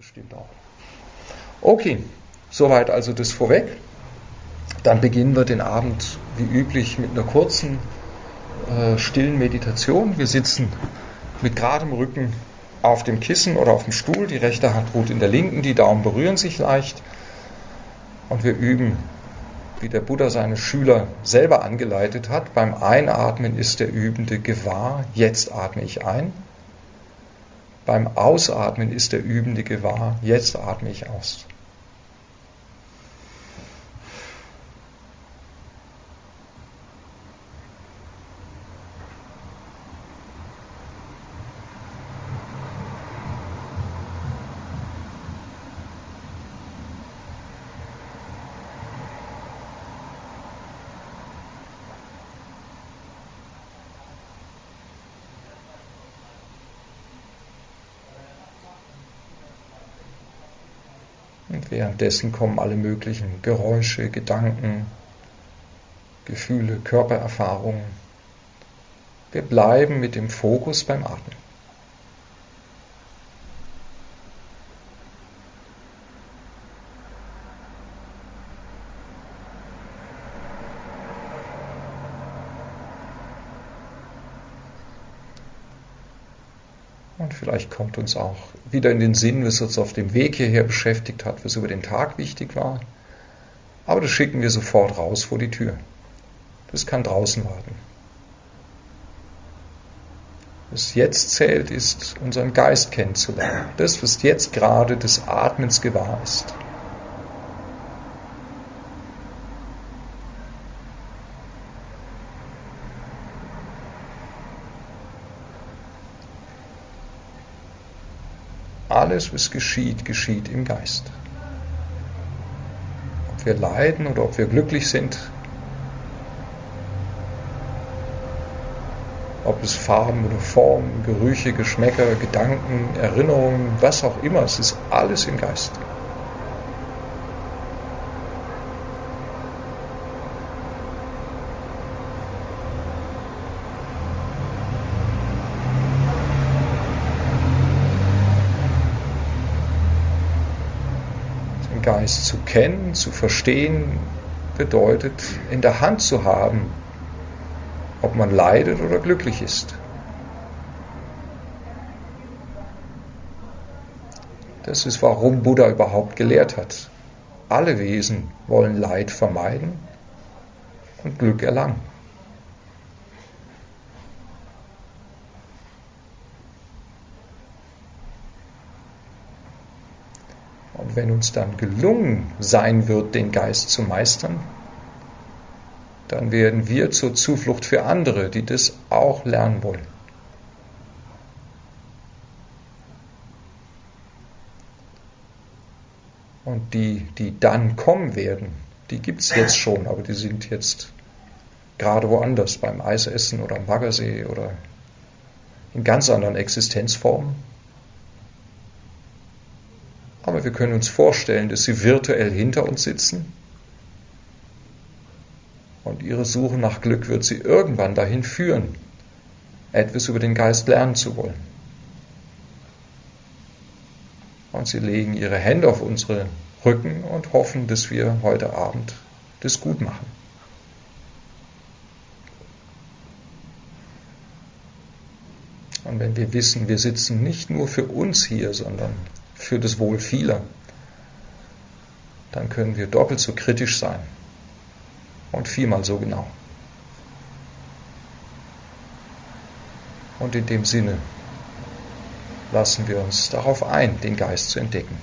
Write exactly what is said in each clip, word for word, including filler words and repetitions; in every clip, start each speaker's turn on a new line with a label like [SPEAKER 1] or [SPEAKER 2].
[SPEAKER 1] stimmt auch. Okay, soweit also das vorweg. Dann beginnen wir den Abend wie üblich mit einer kurzen, äh, stillen Meditation. Wir sitzen mit geradem Rücken auf dem Kissen oder auf dem Stuhl. Die rechte Hand ruht in der linken, die Daumen berühren sich leicht. Und wir üben, wie der Buddha seine Schüler selber angeleitet hat. Beim Einatmen ist der Übende gewahr, jetzt atme ich ein. Beim Ausatmen ist der Übende gewahr, jetzt atme ich aus. Und währenddessen kommen alle möglichen Geräusche, Gedanken, Gefühle, Körpererfahrungen. Wir bleiben mit dem Fokus beim Atmen. Und vielleicht kommt uns auch wieder in den Sinn, was uns auf dem Weg hierher beschäftigt hat, was über den Tag wichtig war. Aber das schicken wir sofort raus vor die Tür. Das kann draußen warten. Was jetzt zählt, ist, unseren Geist kennenzulernen. Das, was jetzt gerade des Atmens gewahr ist. Alles, was geschieht, geschieht im Geist. Ob wir leiden oder ob wir glücklich sind, ob es Farben oder Formen, Gerüche, Geschmäcker, Gedanken, Erinnerungen, was auch immer, es ist alles im Geist. Geist zu kennen, zu verstehen, bedeutet in der Hand zu haben, ob man leidet oder glücklich ist. Das ist, warum Buddha überhaupt gelehrt hat. Alle Wesen wollen Leid vermeiden und Glück erlangen. Und wenn uns dann gelungen sein wird, den Geist zu meistern, dann werden wir zur Zuflucht für andere, die das auch lernen wollen. Und die, die dann kommen werden, die gibt es jetzt schon, aber die sind jetzt gerade woanders, beim Eisessen oder am Baggersee oder in ganz anderen Existenzformen. Aber wir können uns vorstellen, dass sie virtuell hinter uns sitzen und ihre Suche nach Glück wird sie irgendwann dahin führen, etwas über den Geist lernen zu wollen. Und sie legen ihre Hände auf unsere Rücken und hoffen, dass wir heute Abend das gut machen. Und wenn wir wissen, wir sitzen nicht nur für uns hier, sondern für das Wohl vieler, dann können wir doppelt so kritisch sein und viermal so genau. Und in dem Sinne lassen wir uns darauf ein, den Geist zu entdecken.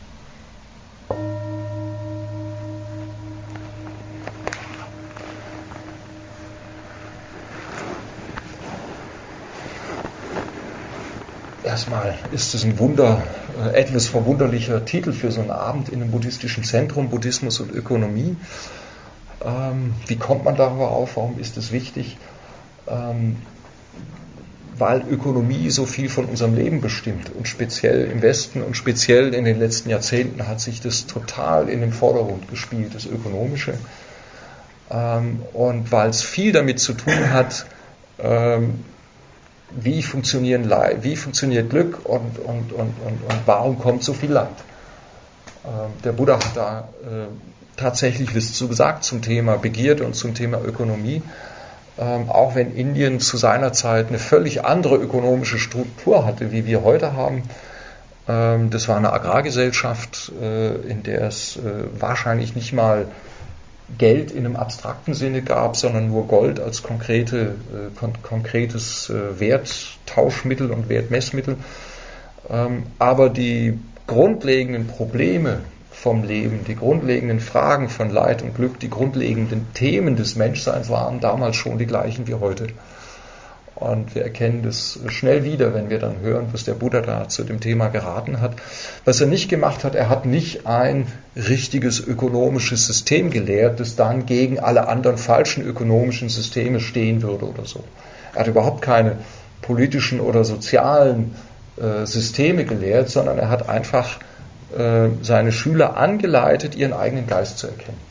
[SPEAKER 1] Erstmal ist es ein Wunder, äh, etwas verwunderlicher Titel für so einen Abend in einem buddhistischen Zentrum, Buddhismus und Ökonomie. Ähm, wie kommt man darauf? Warum ist es wichtig? Ähm, weil Ökonomie so viel von unserem Leben bestimmt und speziell im Westen und speziell in den letzten Jahrzehnten hat sich das total in den Vordergrund gespielt, das Ökonomische. Ähm, und weil es viel damit zu tun hat, ähm, wie, funktionieren Leid, wie funktioniert Glück und, und, und, und, und warum kommt so viel Leid. Ähm, der Buddha hat da äh, tatsächlich was zu gesagt zum Thema Begierde und zum Thema Ökonomie. Ähm, auch wenn Indien zu seiner Zeit eine völlig andere ökonomische Struktur hatte, wie wir heute haben. Ähm, das war eine Agrargesellschaft, äh, in der es äh, wahrscheinlich nicht mal Geld in einem abstrakten Sinne gab, sondern nur Gold als konkrete, äh, kon- konkretes äh, Werttauschmittel und Wertmessmittel. Ähm, aber die grundlegenden Probleme vom Leben, die grundlegenden Fragen von Leid und Glück, die grundlegenden Themen des Menschseins waren damals schon die gleichen wie heute. Und wir erkennen das schnell wieder, wenn wir dann hören, was der Buddha da zu dem Thema geraten hat. Was er nicht gemacht hat, er hat nicht ein richtiges ökonomisches System gelehrt, das dann gegen alle anderen falschen ökonomischen Systeme stehen würde oder so. Er hat überhaupt keine politischen oder sozialen äh, Systeme gelehrt, sondern er hat einfach äh, seine Schüler angeleitet, ihren eigenen Geist zu erkennen.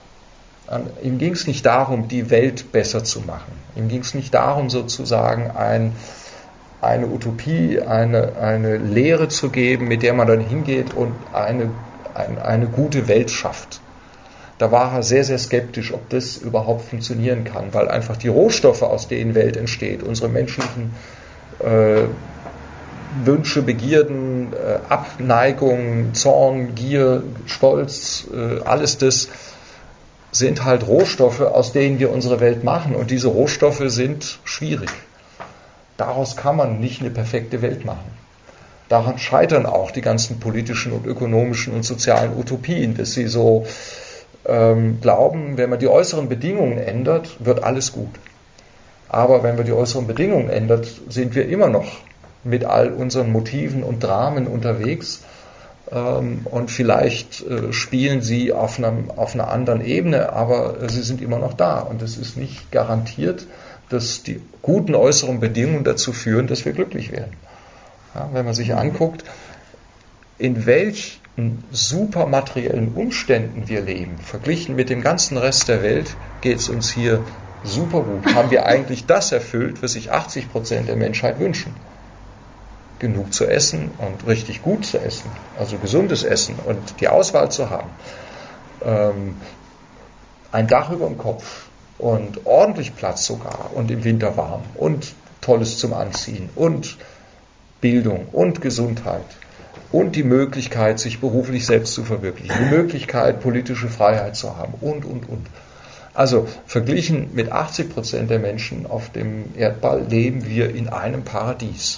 [SPEAKER 1] Ihm ging es nicht darum, die Welt besser zu machen. Ihm ging es nicht darum, sozusagen ein, eine Utopie, eine, eine Lehre zu geben, mit der man dann hingeht und eine, ein, eine gute Welt schafft. Da war er sehr, sehr skeptisch, ob das überhaupt funktionieren kann, weil einfach die Rohstoffe, aus denen Welt entsteht, unsere menschlichen äh, Wünsche, Begierden, äh, Abneigung, Zorn, Gier, Stolz, äh, alles das sind halt Rohstoffe, aus denen wir unsere Welt machen. Und diese Rohstoffe sind schwierig. Daraus kann man nicht eine perfekte Welt machen. Daran scheitern auch die ganzen politischen und ökonomischen und sozialen Utopien, dass sie so ähm, glauben, wenn man die äußeren Bedingungen ändert, wird alles gut. Aber wenn wir die äußeren Bedingungen ändern, sind wir immer noch mit all unseren Motiven und Dramen unterwegs. Und vielleicht spielen sie auf, einem, auf einer anderen Ebene, aber sie sind immer noch da. Und es ist nicht garantiert, dass die guten äußeren Bedingungen dazu führen, dass wir glücklich werden. Ja, wenn man sich anguckt, in welchen supermateriellen Umständen wir leben, verglichen mit dem ganzen Rest der Welt, geht es uns hier super gut. Haben wir eigentlich das erfüllt, was sich achtzig Prozent der Menschheit wünschen? Genug zu essen und richtig gut zu essen, also gesundes Essen und die Auswahl zu haben, ähm, ein Dach über dem Kopf und ordentlich Platz sogar und im Winter warm und Tolles zum Anziehen und Bildung und Gesundheit und die Möglichkeit, sich beruflich selbst zu verwirklichen, die Möglichkeit, politische Freiheit zu haben und, und, und. Also verglichen mit achtzig Prozent der Menschen auf dem Erdball leben wir in einem Paradies.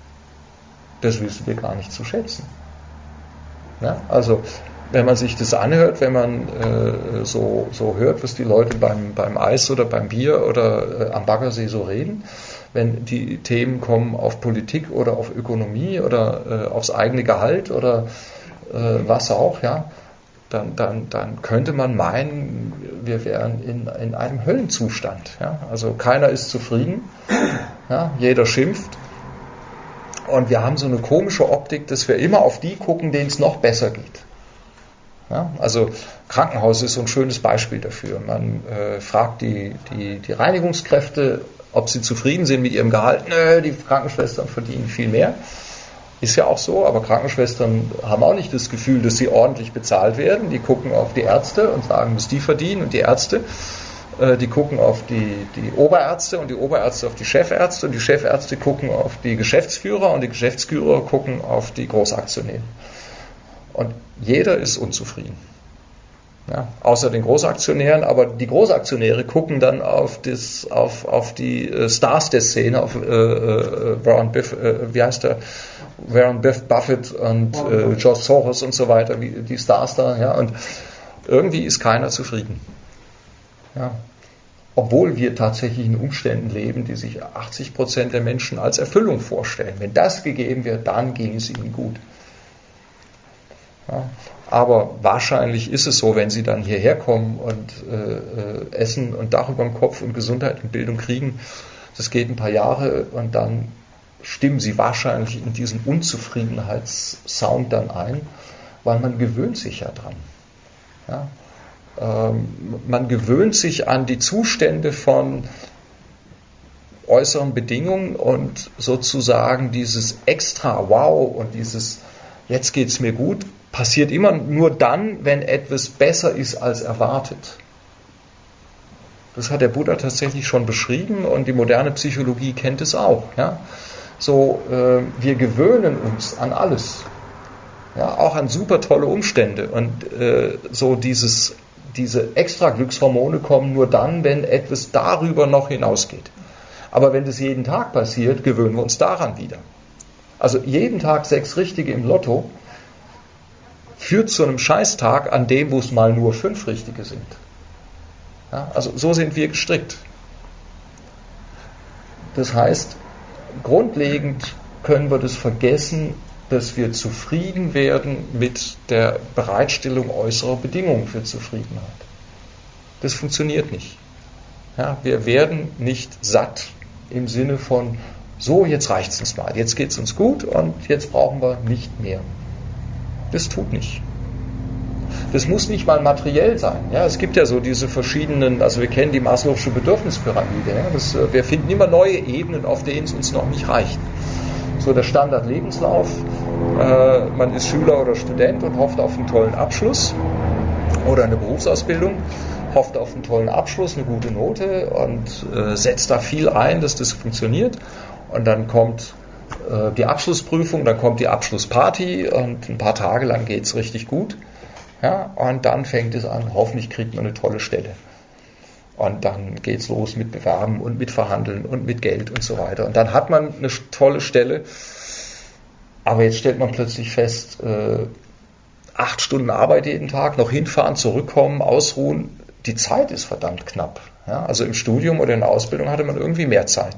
[SPEAKER 1] Das wissen wir gar nicht zu schätzen. Ja, also wenn man sich das anhört, wenn man äh, so, so hört, was die Leute beim, beim Eis oder beim Bier oder äh, am Baggersee so reden, wenn die Themen kommen auf Politik oder auf Ökonomie oder äh, aufs eigene Gehalt oder äh, was auch, ja, dann, dann, dann könnte man meinen, wir wären in, in einem Höllenzustand. Ja? Also keiner ist zufrieden, ja? Jeder schimpft. Und wir haben so eine komische Optik, dass wir immer auf die gucken, denen es noch besser geht. Ja, also Krankenhaus ist so ein schönes Beispiel dafür. Man äh, fragt die, die, die Reinigungskräfte, ob sie zufrieden sind mit ihrem Gehalt. Nö, die Krankenschwestern verdienen viel mehr. Ist ja auch so, aber Krankenschwestern haben auch nicht das Gefühl, dass sie ordentlich bezahlt werden. Die gucken auf die Ärzte und sagen, was die verdienen, und die Ärzte, die gucken auf die, die Oberärzte und die Oberärzte auf die Chefärzte und die Chefärzte gucken auf die Geschäftsführer und die Geschäftsführer gucken auf die Großaktionäre. Und jeder ist unzufrieden. Ja, außer den Großaktionären, aber die Großaktionäre gucken dann auf, das, auf, auf die Stars der Szene, auf äh, äh, Warren Buff, äh, wie heißt der? Warren Buffett und äh, George Soros und so weiter, wie die Stars da, ja, und irgendwie ist keiner zufrieden. Ja. Obwohl wir tatsächlich in Umständen leben, die sich achtzig Prozent der Menschen als Erfüllung vorstellen. Wenn das gegeben wird, dann ging es ihnen gut. Ja, aber wahrscheinlich ist es so, wenn sie dann hierher kommen und äh, Essen und Dach über dem Kopf und Gesundheit und Bildung kriegen, das geht ein paar Jahre und dann stimmen sie wahrscheinlich in diesen Unzufriedenheitssound dann ein, weil man gewöhnt sich ja dran. Ja? Man gewöhnt sich an die Zustände von äußeren Bedingungen und sozusagen dieses extra Wow und dieses jetzt geht's mir gut passiert immer nur dann, wenn etwas besser ist als erwartet. Das hat der Buddha tatsächlich schon beschrieben und die moderne Psychologie kennt es auch. Ja? So, äh, wir gewöhnen uns an alles, ja, auch an super tolle Umstände und äh, so dieses, diese extra Glückshormone kommen nur dann, wenn etwas darüber noch hinausgeht. Aber wenn das jeden Tag passiert, gewöhnen wir uns daran wieder. Also jeden Tag sechs Richtige im Lotto führt zu einem Scheißtag, an dem, wo es mal nur fünf Richtige sind. Ja, also so sind wir gestrickt. Das heißt, grundlegend können wir das vergessen, dass wir zufrieden werden mit der Bereitstellung äußerer Bedingungen für Zufriedenheit. Das funktioniert nicht. Ja, wir werden nicht satt im Sinne von, so, jetzt reicht es uns mal, jetzt geht es uns gut und jetzt brauchen wir nicht mehr. Das tut nicht. Das muss nicht mal materiell sein. Ja, es gibt ja so diese verschiedenen, also wir kennen die Maslow'sche Bedürfnispyramide. Ja, das, wir finden immer neue Ebenen, auf denen es uns noch nicht reicht. So der Standard-Lebenslauf, äh, man ist Schüler oder Student und hofft auf einen tollen Abschluss oder eine Berufsausbildung, hofft auf einen tollen Abschluss, eine gute Note und äh, setzt da viel ein, dass das funktioniert. Und dann kommt äh, die Abschlussprüfung, dann kommt die Abschlussparty und ein paar Tage lang geht es richtig gut. Ja, und dann fängt es an, hoffentlich kriegt man eine tolle Stelle. Und dann geht es los mit Bewerben und mit Verhandeln und mit Geld und so weiter. Und dann hat man eine tolle Stelle, aber jetzt stellt man plötzlich fest, äh, acht Stunden Arbeit jeden Tag, noch hinfahren, zurückkommen, ausruhen, die Zeit ist verdammt knapp. Ja, also im Studium oder in der Ausbildung hatte man irgendwie mehr Zeit.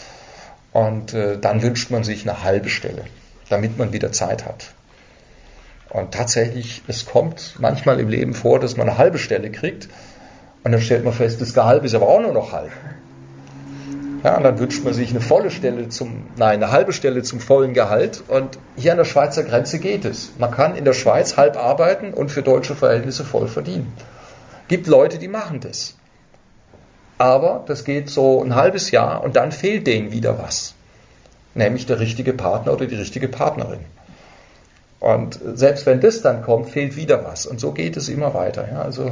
[SPEAKER 1] Und äh, dann wünscht man sich eine halbe Stelle, damit man wieder Zeit hat. Und tatsächlich, es kommt manchmal im Leben vor, dass man eine halbe Stelle kriegt und dann stellt man fest, das Gehalt ist aber auch nur noch halb. Ja, und dann wünscht man sich eine volle Stelle zum, nein, eine halbe Stelle zum vollen Gehalt und hier an der Schweizer Grenze geht es. Man kann in der Schweiz halb arbeiten und für deutsche Verhältnisse voll verdienen. Gibt Leute, die machen das. Aber das geht so ein halbes Jahr und dann fehlt denen wieder was. Nämlich der richtige Partner oder die richtige Partnerin. Und selbst wenn das dann kommt, fehlt wieder was. Und so geht es immer weiter. Ja, also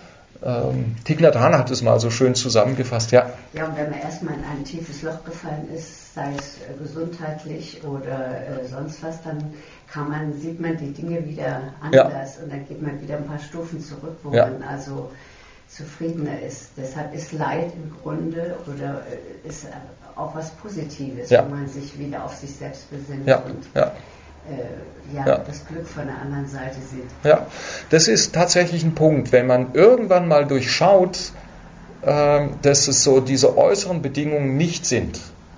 [SPEAKER 1] ähm, Thich Nhat Hanh hat es mal so schön zusammengefasst. Ja,
[SPEAKER 2] ja, und wenn man erstmal in ein tiefes Loch gefallen ist, sei es äh, gesundheitlich oder äh, sonst was, dann kann man, sieht man die Dinge wieder anders. Ja. Und dann geht man wieder ein paar Stufen zurück, wo ja. man also zufriedener ist. Deshalb ist Leid im Grunde oder äh, ist auch was Positives, ja. wo man sich wieder auf sich selbst besinnt.
[SPEAKER 1] Ja.
[SPEAKER 2] Und,
[SPEAKER 1] ja.
[SPEAKER 2] Äh, ja, ja, das Glück von der anderen Seite sieht.
[SPEAKER 1] Ja, das ist tatsächlich ein Punkt, wenn man irgendwann mal durchschaut, äh, dass es so diese äußeren Bedingungen nicht sind.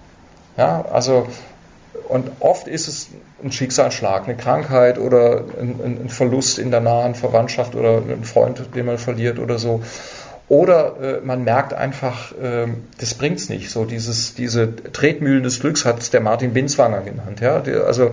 [SPEAKER 1] Ja, also und oft ist es ein Schicksalsschlag, eine Krankheit oder ein, ein Verlust in der nahen Verwandtschaft oder ein Freund, den man verliert oder so. Oder äh, man merkt einfach, äh, das bringt's nicht. So dieses, diese Tretmühlen des Glücks hat der Martin Binswanger genannt. Ja? Die, also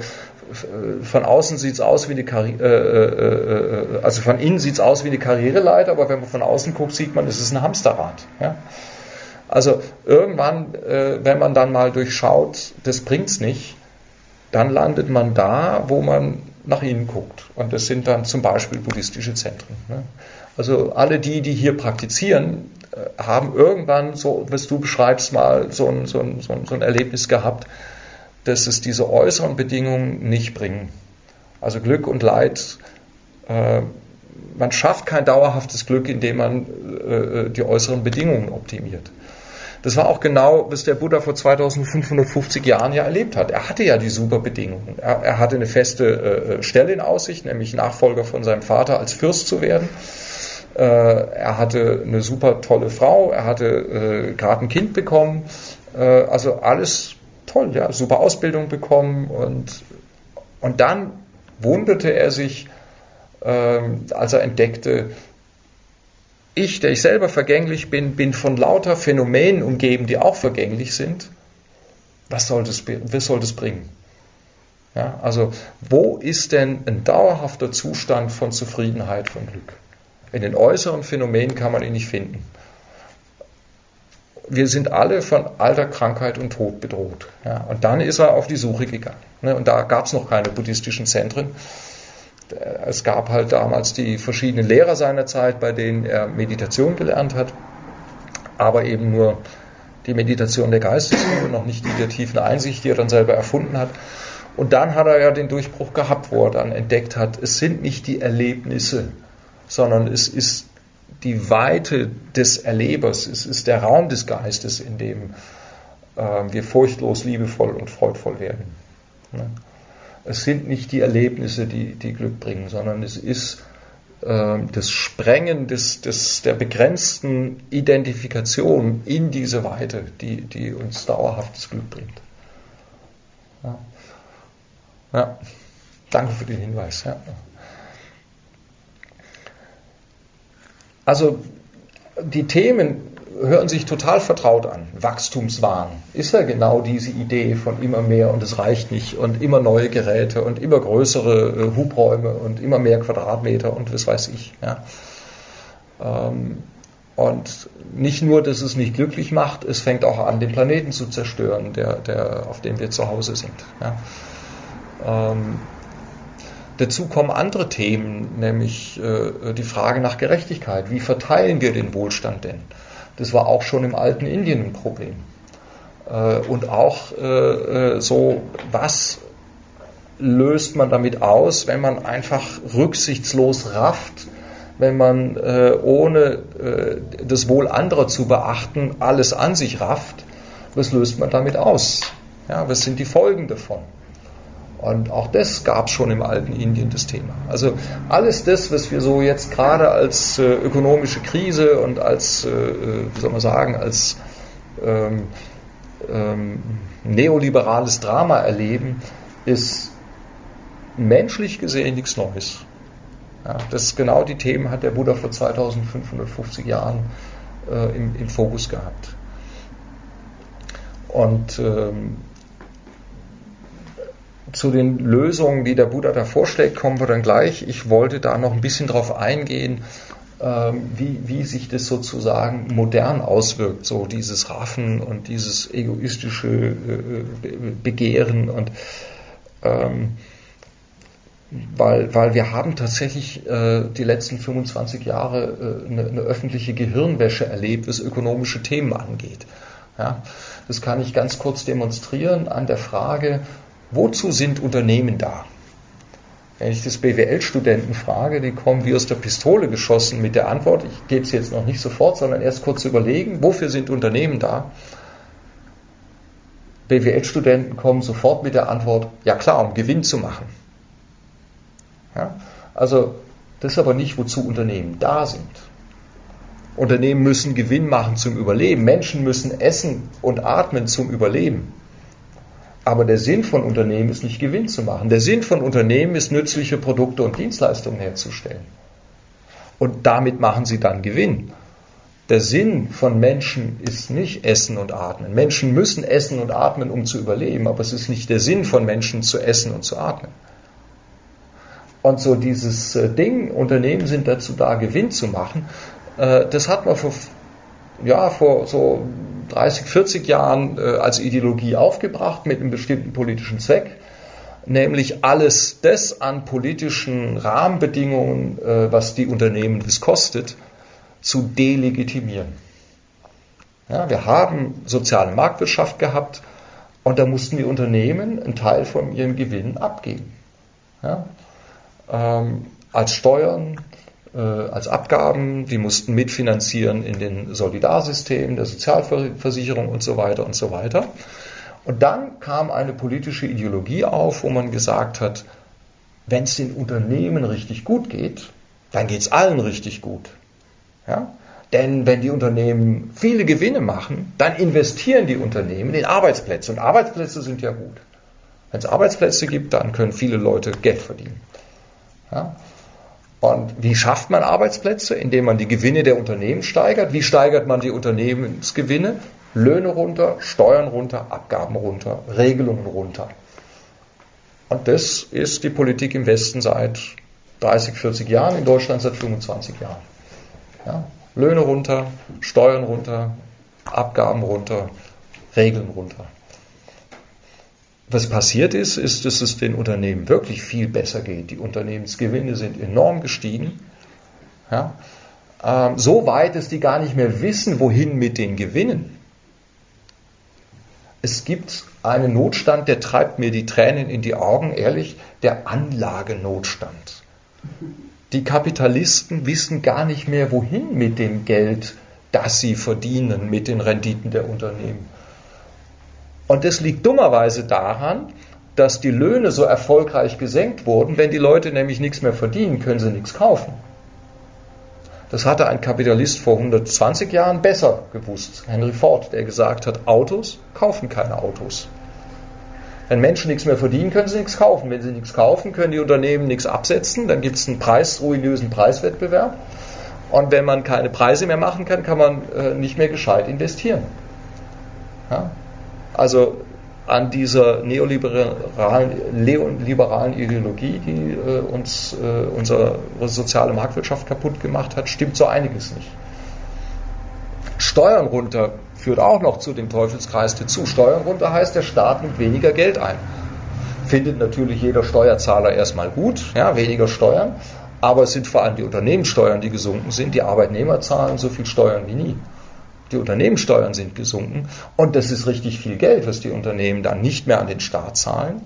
[SPEAKER 1] von außen sieht's aus wie eine Karri- äh, äh, äh, also von innen sieht's aus wie eine Karriereleiter, aber wenn man von außen guckt, sieht man, es ist ein Hamsterrad. Ja? Also irgendwann, äh, wenn man dann mal durchschaut, das bringt's nicht, dann landet man da, wo man nach innen guckt. Und das sind dann zum Beispiel buddhistische Zentren. Ne? Also alle die, die hier praktizieren, äh, haben irgendwann, so was du beschreibst, mal so ein, so ein, so ein, so ein Erlebnis gehabt, dass es diese äußeren Bedingungen nicht bringen. Also Glück und Leid, äh, man schafft kein dauerhaftes Glück, indem man äh, die äußeren Bedingungen optimiert. Das war auch genau, was der Buddha vor zweitausendfünfhundertfünfzig Jahren ja erlebt hat. Er hatte ja die super Bedingungen. Er, er hatte eine feste äh, Stelle in Aussicht, nämlich Nachfolger von seinem Vater als Fürst zu werden. Äh, er hatte eine super tolle Frau, er hatte äh, gerade ein Kind bekommen. Äh, also alles toll, ja, super Ausbildung bekommen und, und dann wunderte er sich, ähm, als er entdeckte, ich, der ich selber vergänglich bin, bin von lauter Phänomenen umgeben, die auch vergänglich sind. Was soll das, was soll das bringen? Ja, also, wo ist denn ein dauerhafter Zustand von Zufriedenheit, von Glück? In den äußeren Phänomenen kann man ihn nicht finden. wir sind alle von Alter, Krankheit und Tod bedroht. Ja, und dann ist er auf die Suche gegangen. Ne, und da gab es noch keine buddhistischen Zentren. Es gab halt damals die verschiedenen Lehrer seiner Zeit, bei denen er Meditation gelernt hat, aber eben nur die Meditation der Geistesruhe, noch nicht die der tiefen Einsicht, die er dann selber erfunden hat. Und dann hat er ja den Durchbruch gehabt, wo er dann entdeckt hat, es sind nicht die Erlebnisse, sondern es ist die Weite des Erlebers, es ist der Raum des Geistes, in dem äh, wir furchtlos, liebevoll und freudvoll werden. Ne? Es sind nicht die Erlebnisse, die, die Glück bringen, sondern es ist äh, das Sprengen des, des, der begrenzten Identifikation in diese Weite, die, die uns dauerhaftes Glück bringt. Ja. Ja. Danke für den Hinweis. Ja. Also die Themen hören sich total vertraut an. Wachstumswahn ist ja genau diese Idee von immer mehr und es reicht nicht und immer neue Geräte und immer größere äh, Hubräume und immer mehr Quadratmeter und was weiß ich. Ja. Ähm, und nicht nur, dass es nicht glücklich macht, es fängt auch an, den Planeten zu zerstören, der, der, auf dem wir zu Hause sind. Ja. Ähm, Dazu kommen andere Themen, nämlich äh, die Frage nach Gerechtigkeit. Wie verteilen wir den Wohlstand denn? Das war auch schon im alten Indien ein Problem. Äh, und auch äh, so, was löst man damit aus, wenn man einfach rücksichtslos rafft, wenn man äh, ohne äh, das Wohl anderer zu beachten alles an sich rafft? Was löst man damit aus? Ja, was sind die Folgen davon? Und auch das gab es schon im alten Indien, das Thema. Also alles das, was wir so jetzt gerade als äh, ökonomische Krise und als, äh, wie soll man sagen, als ähm, ähm, neoliberales Drama erleben, ist menschlich gesehen nichts Neues. Ja, das ist genau die Themen hat der Buddha vor zweitausendfünfhundertfünfzig Jahren äh, im, im Fokus gehabt. Und ähm, zu den Lösungen, die der Buddha da vorschlägt, kommen wir dann gleich. Ich wollte da noch ein bisschen drauf eingehen, ähm, wie, wie sich das sozusagen modern auswirkt, so dieses Raffen und dieses egoistische äh, Begehren und ähm, weil, weil wir haben tatsächlich äh, die letzten fünfundzwanzig Jahre äh, eine, eine öffentliche Gehirnwäsche erlebt, was ökonomische Themen angeht. Ja, das kann ich ganz kurz demonstrieren an der Frage, wozu sind Unternehmen da? Wenn ich das B W L-Studenten frage, die kommen wie aus der Pistole geschossen mit der Antwort, ich gebe es jetzt noch nicht sofort, sondern erst kurz überlegen, wofür sind Unternehmen da? B W L-Studenten kommen sofort mit der Antwort, ja klar, um Gewinn zu machen. Ja? Also das ist aber nicht, wozu Unternehmen da sind. Unternehmen müssen Gewinn machen zum Überleben. Menschen müssen essen und atmen zum Überleben. Aber der Sinn von Unternehmen ist nicht Gewinn zu machen. Der Sinn von Unternehmen ist, nützliche Produkte und Dienstleistungen herzustellen. Und damit machen sie dann Gewinn. Der Sinn von Menschen ist nicht Essen und Atmen. Menschen müssen essen und atmen, um zu überleben, aber es ist nicht der Sinn von Menschen, zu essen und zu atmen. Und so dieses Ding, Unternehmen sind dazu da, Gewinn zu machen, das hat man vor, ja, vor so dreißig, vierzig Jahren als Ideologie aufgebracht mit einem bestimmten politischen Zweck, nämlich alles das an politischen Rahmenbedingungen, was die Unternehmen das kostet, zu delegitimieren. Ja, wir haben soziale Marktwirtschaft gehabt und da mussten die Unternehmen einen Teil von ihren Gewinnen abgeben. Ja, ähm, als Steuern, äh, als Abgaben, die mussten mitfinanzieren in den Solidarsystemen, der Sozialversicherung und so weiter und so weiter. Und dann kam eine politische Ideologie auf, wo man gesagt hat, wenn es den Unternehmen richtig gut geht, dann geht es allen richtig gut. Ja? Denn wenn die Unternehmen viele Gewinne machen, dann investieren die Unternehmen in Arbeitsplätze. Und Arbeitsplätze sind ja gut. Wenn es Arbeitsplätze gibt, dann können viele Leute Geld verdienen. Ja? Und wie schafft man Arbeitsplätze? Indem man die Gewinne der Unternehmen steigert. Wie steigert man die Unternehmensgewinne? Löhne runter, Steuern runter, Abgaben runter, Regelungen runter. Und das ist die Politik im Westen seit dreißig, vierzig Jahren, in Deutschland seit fünfundzwanzig Jahren. Ja? Löhne runter, Steuern runter, Abgaben runter, Regeln runter. Was passiert ist, ist, dass es den Unternehmen wirklich viel besser geht. Die Unternehmensgewinne sind enorm gestiegen. Ja, ähm, so weit, dass die gar nicht mehr wissen, wohin mit den Gewinnen. Es gibt einen Notstand, der treibt mir die Tränen in die Augen, ehrlich, der Anlagenotstand. Die Kapitalisten wissen gar nicht mehr, wohin mit dem Geld, das sie verdienen, mit den Renditen der Unternehmen. Und das liegt dummerweise daran, dass die Löhne so erfolgreich gesenkt wurden. Wenn die Leute nämlich nichts mehr verdienen, können sie nichts kaufen. Das hatte ein Kapitalist vor hundertzwanzig Jahren besser gewusst, Henry Ford, der gesagt hat, Autos kaufen keine Autos. Wenn Menschen nichts mehr verdienen, können sie nichts kaufen. Wenn sie nichts kaufen, können die Unternehmen nichts absetzen. Dann gibt es einen preisruinösen Preiswettbewerb. Und wenn man keine Preise mehr machen kann, kann man äh, nicht mehr gescheit investieren. Ja? Also an dieser neoliberalen liberalen Ideologie, die äh, uns äh, unsere soziale Marktwirtschaft kaputt gemacht hat, stimmt so einiges nicht. Steuern runter führt auch noch zu dem Teufelskreis dazu. Steuern runter heißt, der Staat nimmt weniger Geld ein. Findet natürlich jeder Steuerzahler erstmal gut, ja, weniger Steuern, aber es sind vor allem die Unternehmenssteuern, die gesunken sind. Die Arbeitnehmer zahlen so viel Steuern wie nie. Die Unternehmenssteuern sind gesunken und das ist richtig viel Geld, was die Unternehmen dann nicht mehr an den Staat zahlen.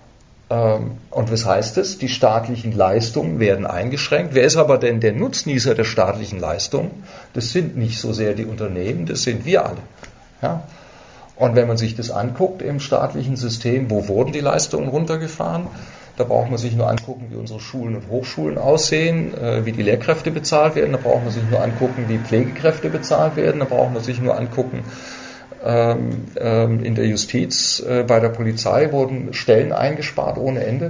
[SPEAKER 1] Und was heißt es? Die staatlichen Leistungen werden eingeschränkt. Wer ist aber denn der Nutznießer der staatlichen Leistungen? Das sind nicht so sehr die Unternehmen, das sind wir alle. Ja? Und wenn man sich das anguckt im staatlichen System, wo wurden die Leistungen runtergefahren? Da braucht man sich nur angucken, wie unsere Schulen und Hochschulen aussehen, wie die Lehrkräfte bezahlt werden. Da braucht man sich nur angucken, wie Pflegekräfte bezahlt werden. Da braucht man sich nur angucken, ähm, ähm, in der Justiz, äh, bei der Polizei wurden Stellen eingespart ohne Ende.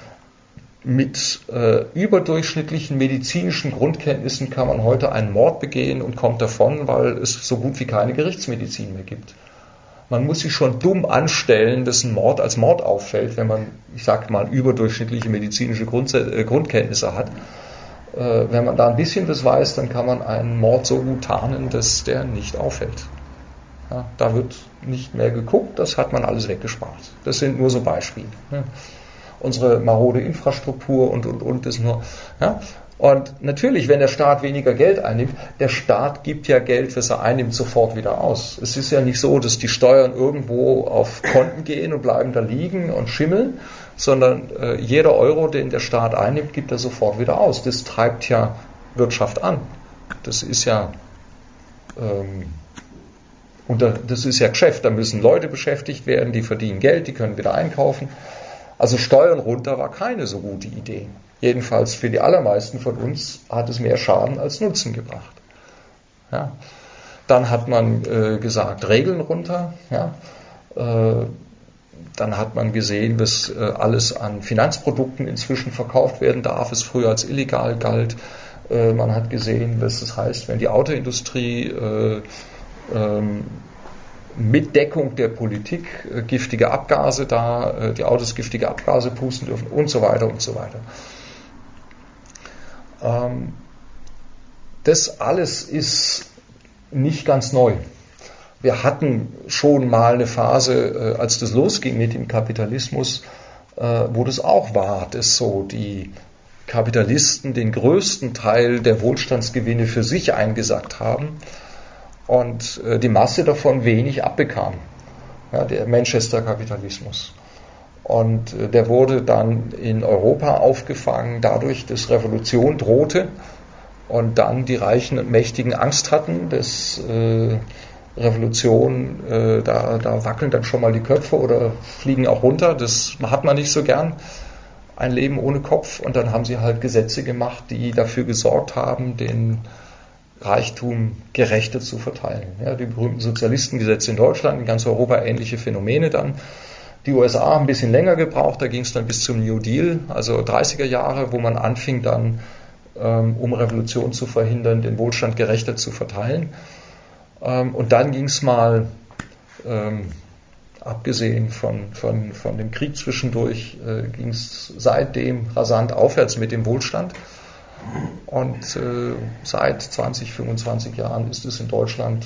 [SPEAKER 1] Mit äh, überdurchschnittlichen medizinischen Grundkenntnissen kann man heute einen Mord begehen und kommt davon, weil es so gut wie keine Gerichtsmedizin mehr gibt. Man muss sich schon dumm anstellen, dass ein Mord als Mord auffällt, wenn man, ich sag mal, überdurchschnittliche medizinische Grund, äh, Grundkenntnisse hat. Äh, wenn man da ein bisschen was weiß, dann kann man einen Mord so gut tarnen, dass der nicht auffällt. Ja, da wird nicht mehr geguckt, das hat man alles weggespart. Das sind nur so Beispiele. Ja. Unsere marode Infrastruktur und, und, und ist nur... Ja. Und natürlich, wenn der Staat weniger Geld einnimmt, der Staat gibt ja Geld, was er einnimmt, sofort wieder aus. Es ist ja nicht so, dass die Steuern irgendwo auf Konten gehen und bleiben da liegen und schimmeln, sondern äh, jeder Euro, den der Staat einnimmt, gibt er sofort wieder aus. Das treibt ja Wirtschaft an. Das ist ja, ähm, und das ist ja Geschäft. Da müssen Leute beschäftigt werden, die verdienen Geld, die können wieder einkaufen. Also Steuern runter war keine so gute Idee. Jedenfalls für die allermeisten von uns hat es mehr Schaden als Nutzen gebracht. Ja. Dann hat man äh, gesagt, Regeln runter. Ja. Äh, dann hat man gesehen, was äh, alles an Finanzprodukten inzwischen verkauft werden darf, es früher als illegal galt. Äh, man hat gesehen, was das heißt, wenn die Autoindustrie äh, ähm, mit Deckung der Politik äh, giftige Abgase da, äh, die Autos giftige Abgase pusten dürfen und so weiter und so weiter. Ähm, das alles ist nicht ganz neu. Wir hatten schon mal eine Phase, äh, als das losging mit dem Kapitalismus, äh, wo das auch war, dass so die Kapitalisten den größten Teil der Wohlstandsgewinne für sich eingesackt haben und äh, die Masse davon wenig abbekam. Ja, der Manchester-Kapitalismus. Und äh, der wurde dann in Europa aufgefangen, dadurch, dass Revolution drohte und dann die Reichen und Mächtigen Angst hatten, dass äh, Revolution, äh, da, da wackeln dann schon mal die Köpfe oder fliegen auch runter, das hat man nicht so gern, ein Leben ohne Kopf. Und dann haben sie halt Gesetze gemacht, die dafür gesorgt haben, den Reichtum gerechter zu verteilen. Ja, die berühmten Sozialistengesetze in Deutschland, in ganz Europa ähnliche Phänomene dann. Die U S A haben ein bisschen länger gebraucht, da ging es dann bis zum New Deal, also dreißiger Jahre, wo man anfing dann, ähm, um Revolution zu verhindern, den Wohlstand gerechter zu verteilen. Ähm, und dann ging es mal, ähm, abgesehen von, von, von dem Krieg zwischendurch, äh, ging es seitdem rasant aufwärts mit dem Wohlstand. Und äh, seit zwanzig, fünfundzwanzig Jahren ist es in Deutschland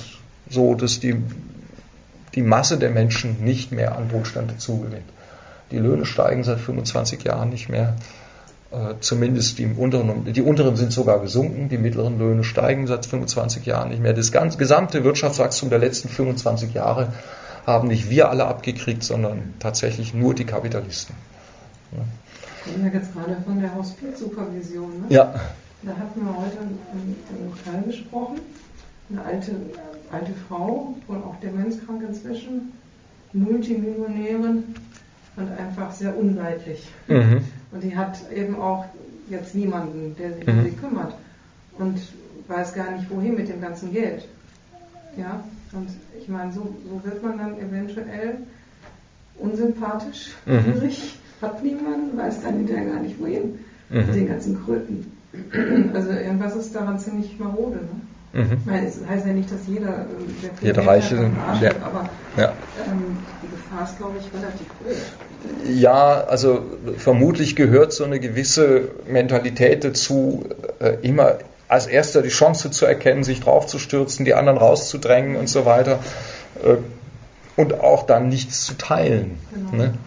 [SPEAKER 1] so dass die, die Masse der Menschen nicht mehr an Wohlstand dazugewinnt. Die Löhne steigen seit fünfundzwanzig Jahren nicht mehr, äh, zumindest die unteren, die unteren sind sogar gesunken, die mittleren Löhne steigen seit fünfundzwanzig Jahren nicht mehr. Das ganze, gesamte Wirtschaftswachstum der letzten fünfundzwanzig Jahre haben nicht wir alle abgekriegt, sondern tatsächlich nur die Kapitalisten.
[SPEAKER 3] Ja. Wir haben ja jetzt gerade von der Hospizsupervision. Ne?
[SPEAKER 1] Ja.
[SPEAKER 3] Da hatten wir heute einen, einen Fall besprochen. Eine alte, alte Frau, wohl auch demenzkrank inzwischen, Multimillionärin und einfach sehr unleidlich. Mhm. Und die hat eben auch jetzt niemanden, der sich um mhm. sie kümmert und weiß gar nicht, wohin mit dem ganzen Geld. Ja, und ich meine, so, so wird man dann eventuell unsympathisch, schwierig, mhm. hat niemanden, weiß dann hinterher gar nicht, wohin mhm. mit den ganzen Kröten. Also irgendwas ist daran ziemlich marode, ne? Mhm. Ich meine, es heißt ja nicht, dass jeder, der viel
[SPEAKER 1] jeder Reiche
[SPEAKER 3] hat, Arsch
[SPEAKER 1] ja.
[SPEAKER 3] hat, aber
[SPEAKER 1] ja.
[SPEAKER 3] ähm, die Gefahr ist, glaube ich, relativ groß.
[SPEAKER 1] Ja, also vermutlich gehört so eine gewisse Mentalität dazu, äh, immer als erster die Chance zu erkennen, sich draufzustürzen, die anderen rauszudrängen und so weiter äh, und auch dann nichts zu teilen. Genau. Ne?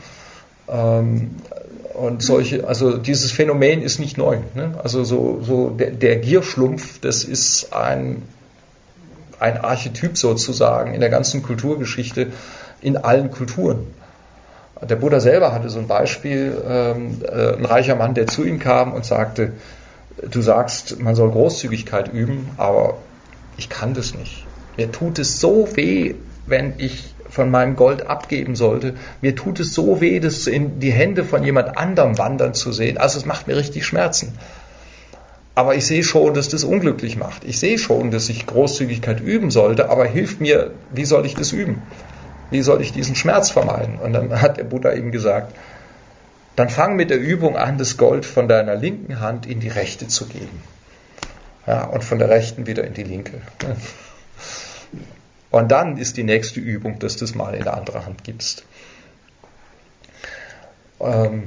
[SPEAKER 1] Ähm, Und solche, also dieses Phänomen ist nicht neu. Ne? Also so, so der, der Gierschlumpf, das ist ein, ein Archetyp sozusagen in der ganzen Kulturgeschichte, in allen Kulturen. Der Buddha selber hatte so ein Beispiel, ähm, äh, ein reicher Mann, der zu ihm kam und sagte, du sagst, man soll Großzügigkeit üben, aber ich kann das nicht. Mir tut es so weh, wenn ich von meinem Gold abgeben sollte. Mir tut es so weh, das in die Hände von jemand anderem wandern zu sehen. Also es macht mir richtig Schmerzen. Aber ich sehe schon, dass das unglücklich macht. Ich sehe schon, dass ich Großzügigkeit üben sollte, aber hilf mir, wie soll ich das üben? Wie soll ich diesen Schmerz vermeiden? Und dann hat der Buddha ihm gesagt, dann fang mit der Übung an, das Gold von deiner linken Hand in die rechte zu geben. Ja, und von der rechten wieder in die linke. Und dann ist die nächste Übung, dass du es mal in der anderen Hand gibst. Ähm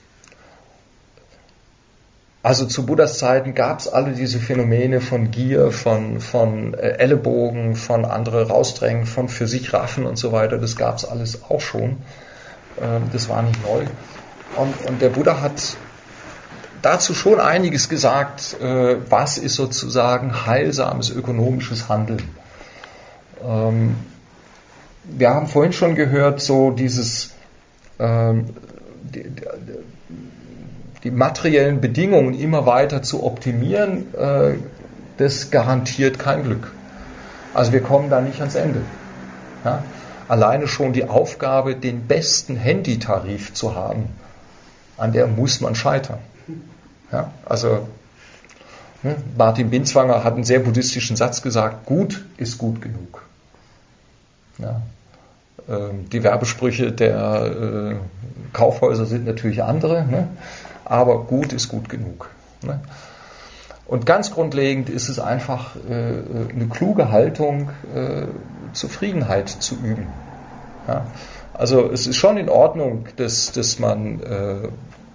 [SPEAKER 1] also zu Buddhas Zeiten gab es alle diese Phänomene von Gier, von, von äh, Ellenbogen, von andere rausdrängen, von für sich raffen und so weiter. Das gab es alles auch schon. Ähm das war nicht neu. Und, und der Buddha hat dazu schon einiges gesagt, äh, was ist sozusagen heilsames ökonomisches Handeln. Ähm, wir haben vorhin schon gehört, so dieses ähm, die, die, die materiellen Bedingungen immer weiter zu optimieren, äh, das garantiert kein Glück. Also wir kommen da nicht ans Ende. Ja? Alleine schon die Aufgabe, den besten Handytarif zu haben, an der muss man scheitern. Ja? Also ne? Martin Binswanger hat einen sehr buddhistischen Satz gesagt, gut ist gut genug. Ja. Ähm, die Werbesprüche der äh, Kaufhäuser sind natürlich andere, ne? Aber gut ist gut genug. Ne? Und ganz grundlegend ist es einfach äh, eine kluge Haltung, äh, Zufriedenheit zu üben. Ja? Also es ist schon in Ordnung, dass, dass man äh,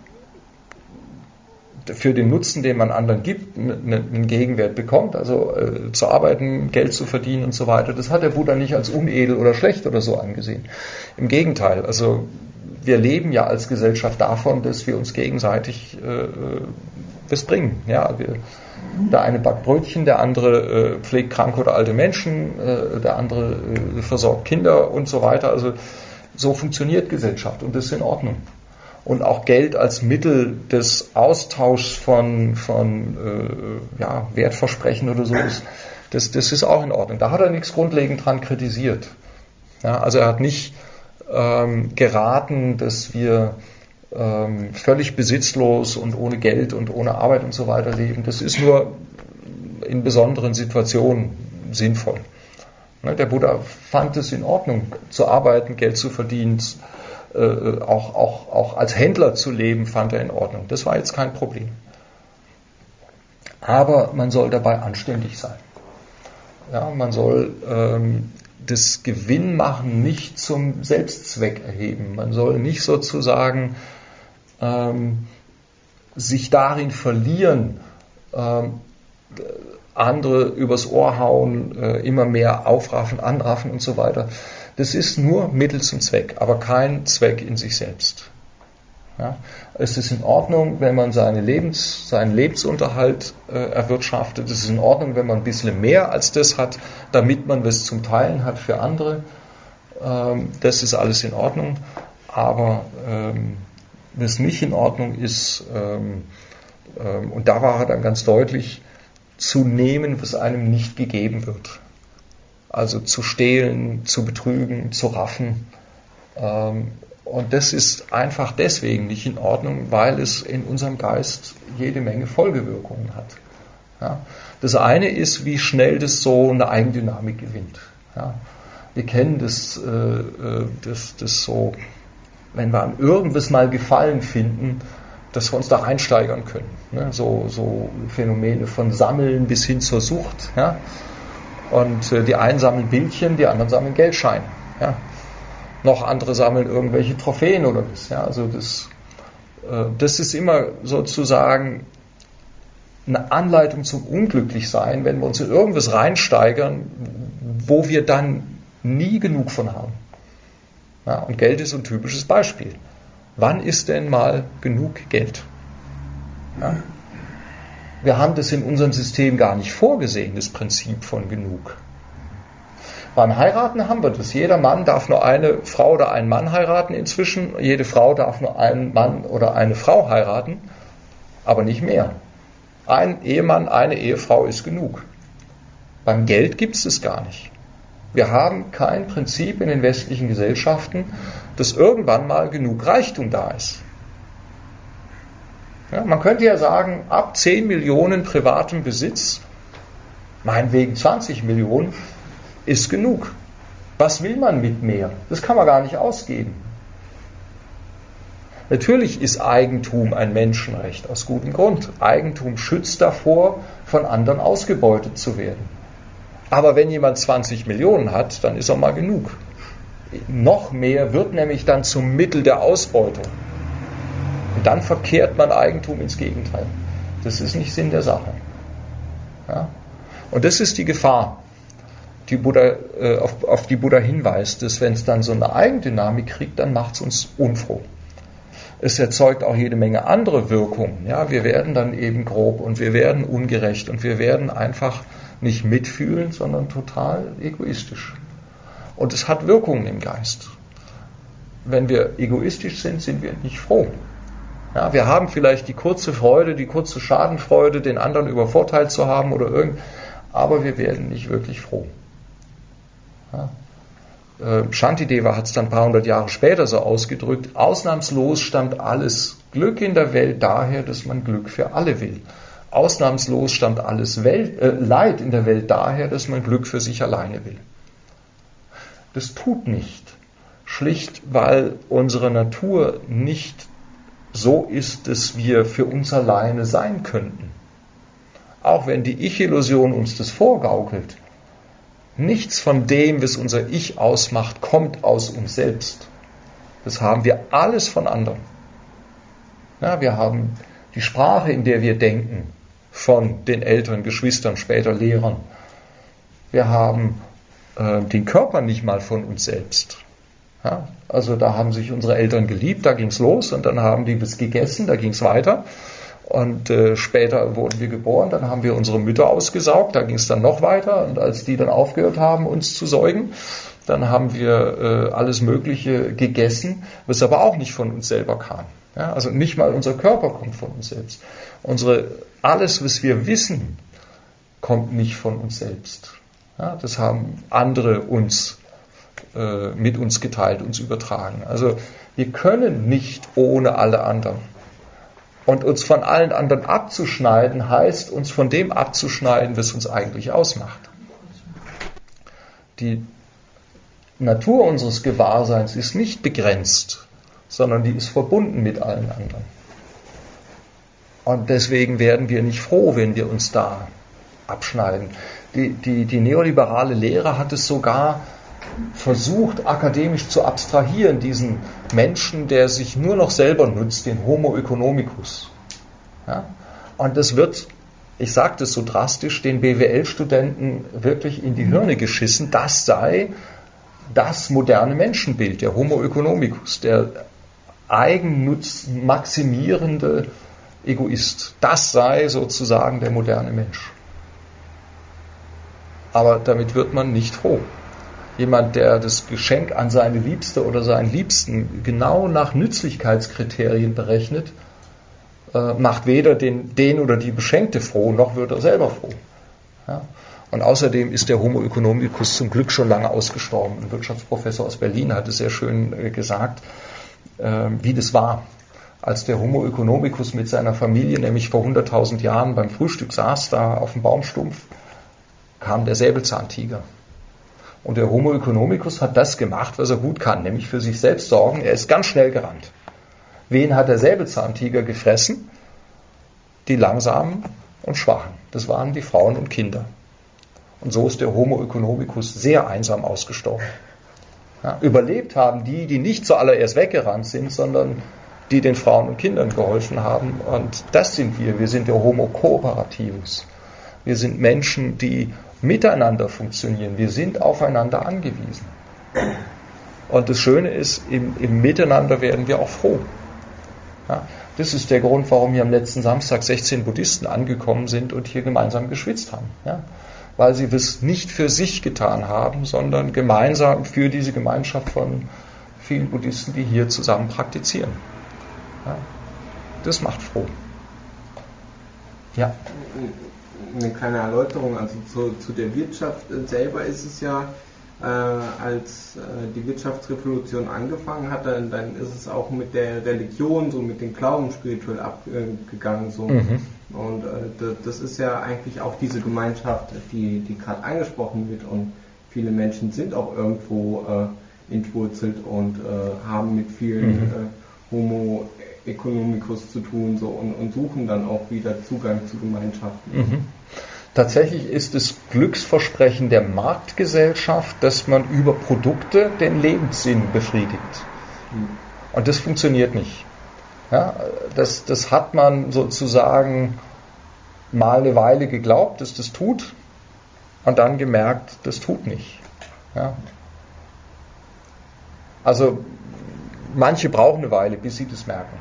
[SPEAKER 1] für den Nutzen, den man anderen gibt, einen Gegenwert bekommt, also äh, zu arbeiten, Geld zu verdienen und so weiter. Das hat der Buddha nicht als unedel oder schlecht oder so angesehen. Im Gegenteil, also wir leben ja als Gesellschaft davon, dass wir uns gegenseitig äh, was bringen. Ja, wir, der eine backt Brötchen, der andere äh, pflegt kranke oder alte Menschen, äh, der andere äh, versorgt Kinder und so weiter. Also so funktioniert Gesellschaft und das ist in Ordnung. Und auch Geld als Mittel des Austauschs von, von äh, ja, Wertversprechen oder so, ist, das, das ist auch in Ordnung. Da hat er nichts grundlegend dran kritisiert. Ja, also er hat nicht ähm, geraten, dass wir ähm, völlig besitzlos und ohne Geld und ohne Arbeit und so weiter leben. Das ist nur in besonderen Situationen sinnvoll. Ne, der Buddha fand es in Ordnung, zu arbeiten, Geld zu verdienen, Äh, auch, auch, auch als Händler zu leben, fand er in Ordnung. Das war jetzt kein Problem. Aber man soll dabei anständig sein. Ja, man soll ähm, das Gewinnmachen nicht zum Selbstzweck erheben. Man soll nicht sozusagen ähm, sich darin verlieren, ähm, andere übers Ohr hauen, äh, immer mehr aufraffen, anraffen und so weiter. Das ist nur Mittel zum Zweck, aber kein Zweck in sich selbst. Ja? Es ist in Ordnung, wenn man seine Lebens, seinen Lebensunterhalt äh, erwirtschaftet. Es ist in Ordnung, wenn man ein bisschen mehr als das hat, damit man was zum Teilen hat für andere. Ähm, das ist alles in Ordnung. Aber ähm, was nicht in Ordnung ist, ähm, ähm, und da war er dann ganz deutlich, zu nehmen, was einem nicht gegeben wird. Also zu stehlen, zu betrügen, zu raffen. Ähm, und das ist einfach deswegen nicht in Ordnung, weil es in unserem Geist jede Menge Folgewirkungen hat. Ja? Das eine ist, wie schnell das so eine Eigendynamik gewinnt. Ja? Wir kennen das, äh, das, das so, wenn wir an irgendwas mal Gefallen finden, dass wir uns da reinsteigern können. Ne? So, so Phänomene von Sammeln bis hin zur Sucht. Ja? Und äh, die einen sammeln Bildchen, die anderen sammeln Geldscheine. Ja? Noch andere sammeln irgendwelche Trophäen oder was. Ja? Also das, äh, das ist immer sozusagen eine Anleitung zum Unglücklichsein, wenn wir uns in irgendwas reinsteigern, wo wir dann nie genug von haben. Ja? Und Geld ist ein typisches Beispiel. Wann ist denn mal genug Geld? Ja? Wir haben das in unserem System gar nicht vorgesehen, das Prinzip von genug. Beim Heiraten haben wir das. Jeder Mann darf nur eine Frau oder einen Mann heiraten inzwischen. Jede Frau darf nur einen Mann oder eine Frau heiraten, aber nicht mehr. Ein Ehemann, eine Ehefrau ist genug. Beim Geld gibt es das gar nicht. Wir haben kein Prinzip in den westlichen Gesellschaften, dass irgendwann mal genug Reichtum da ist. Ja, man könnte ja sagen, ab zehn Millionen privatem Besitz, meinetwegen zwanzig Millionen, ist genug. Was will man mit mehr? Das kann man gar nicht ausgeben. Natürlich ist Eigentum ein Menschenrecht, aus gutem Grund. Eigentum schützt davor, von anderen ausgebeutet zu werden. Aber wenn jemand zwanzig Millionen hat, dann ist er mal genug. Noch mehr wird nämlich dann zum Mittel der Ausbeutung. Und dann verkehrt man Eigentum ins Gegenteil. Das ist nicht Sinn der Sache. Ja? Und das ist die Gefahr, die Buddha, äh, auf, auf die Buddha hinweist, dass wenn es dann so eine Eigendynamik kriegt, dann macht es uns unfroh. Es erzeugt auch jede Menge andere Wirkungen. Ja? Wir werden dann eben grob und wir werden ungerecht und wir werden einfach nicht mitfühlen, sondern total egoistisch. Und es hat Wirkungen im Geist. Wenn wir egoistisch sind, sind wir nicht froh. Ja, wir haben vielleicht die kurze Freude, die kurze Schadenfreude, den anderen übervorteilt zu haben oder irgend, aber wir werden nicht wirklich froh. Ja. Äh, Shantideva hat es dann ein paar hundert Jahre später so ausgedrückt, ausnahmslos stammt alles Glück in der Welt daher, dass man Glück für alle will. Ausnahmslos stammt alles Welt, äh, Leid in der Welt daher, dass man Glück für sich alleine will. Das tut nicht. Schlicht, weil unsere Natur nicht so ist, dass wir für uns alleine sein könnten. Auch wenn die Ich-Illusion uns das vorgaukelt, nichts von dem, was unser Ich ausmacht, kommt aus uns selbst. Das haben wir alles von anderen. Ja, wir haben die Sprache, in der wir denken, von den Eltern, Geschwistern, später Lehrern. Wir haben äh, den Körper nicht mal von uns selbst. Ja, also da haben sich unsere Eltern geliebt, da ging es los und dann haben die was gegessen, da ging es weiter. Und äh, später wurden wir geboren, dann haben wir unsere Mütter ausgesaugt, da ging es dann noch weiter. Und als die dann aufgehört haben, uns zu säugen, dann haben wir äh, alles Mögliche gegessen, was aber auch nicht von uns selber kam. Ja, also nicht mal unser Körper kommt von uns selbst. Unsere, alles, was wir wissen, kommt nicht von uns selbst. Ja, das haben andere uns äh, mit uns geteilt, uns übertragen. Also wir können nicht ohne alle anderen. Und uns von allen anderen abzuschneiden, heißt uns von dem abzuschneiden, was uns eigentlich ausmacht. Die Natur unseres Gewahrseins ist nicht begrenzt, sondern die ist verbunden mit allen anderen. Und deswegen werden wir nicht froh, wenn wir uns da abschneiden. Die, die, die neoliberale Lehre hat es sogar versucht, akademisch zu abstrahieren, diesen Menschen, der sich nur noch selber nutzt, den Homo economicus. Ja? Und das wird ich sage das so drastisch, den B W L-Studenten wirklich in die Hirne geschissen, das sei das moderne Menschenbild, der Homo economicus, der eigennutzmaximierende Egoist. Das sei sozusagen der moderne Mensch. Aber damit wird man nicht froh. Jemand, der das Geschenk an seine Liebste oder seinen Liebsten genau nach Nützlichkeitskriterien berechnet, äh, macht weder den, den oder die Beschenkte froh, noch wird er selber froh. Ja? Und außerdem ist der Homo economicus zum Glück schon lange ausgestorben. Ein Wirtschaftsprofessor aus Berlin hat es sehr schön äh, gesagt, äh, wie das war. Als der Homo economicus mit seiner Familie nämlich vor hunderttausend Jahren beim Frühstück saß, da auf dem Baumstumpf, kam der Säbelzahntiger. Und der Homo economicus hat das gemacht, was er gut kann, nämlich für sich selbst sorgen. Er ist ganz schnell gerannt. Wen hat der Säbelzahntiger gefressen? Die Langsamen und Schwachen. Das waren die Frauen und Kinder. Und so ist der Homo economicus sehr einsam ausgestorben. Ja, überlebt haben die, die nicht zuallererst weggerannt sind, sondern die den Frauen und Kindern geholfen haben. Und das sind wir. Wir sind der Homo cooperativus. Wir sind Menschen, die miteinander funktionieren. Wir sind aufeinander angewiesen. Und das Schöne ist, im, im Miteinander werden wir auch froh. Ja, das ist der Grund, warum hier am letzten Samstag sechzehn Buddhisten angekommen sind und hier gemeinsam geschwitzt haben. Ja, weil sie das nicht für sich getan haben, sondern gemeinsam für diese Gemeinschaft von vielen Buddhisten, die hier zusammen praktizieren. Ja, das macht froh. Ja.
[SPEAKER 4] Eine kleine Erläuterung, also zu, zu der Wirtschaft selber ist es ja, äh, als äh, die Wirtschaftsrevolution angefangen hat, dann, dann ist es auch mit der Religion, so mit dem Glauben spirituell abgegangen. Äh, so. Mhm. Und äh, das ist ja eigentlich auch diese Gemeinschaft, die, die gerade angesprochen wird, und viele Menschen sind auch irgendwo äh, entwurzelt und äh, haben mit vielen mhm. äh, Homo economicus zu tun, so, und, und suchen dann auch wieder Zugang zu Gemeinschaften.
[SPEAKER 1] Mhm. Tatsächlich ist das Glücksversprechen der Marktgesellschaft, dass man über Produkte den Lebenssinn befriedigt. Mhm. Und das funktioniert nicht. Ja, das, das hat man sozusagen mal eine Weile geglaubt, dass das tut, und dann gemerkt, das tut nicht. Ja. Also manche brauchen eine Weile, bis sie das merken.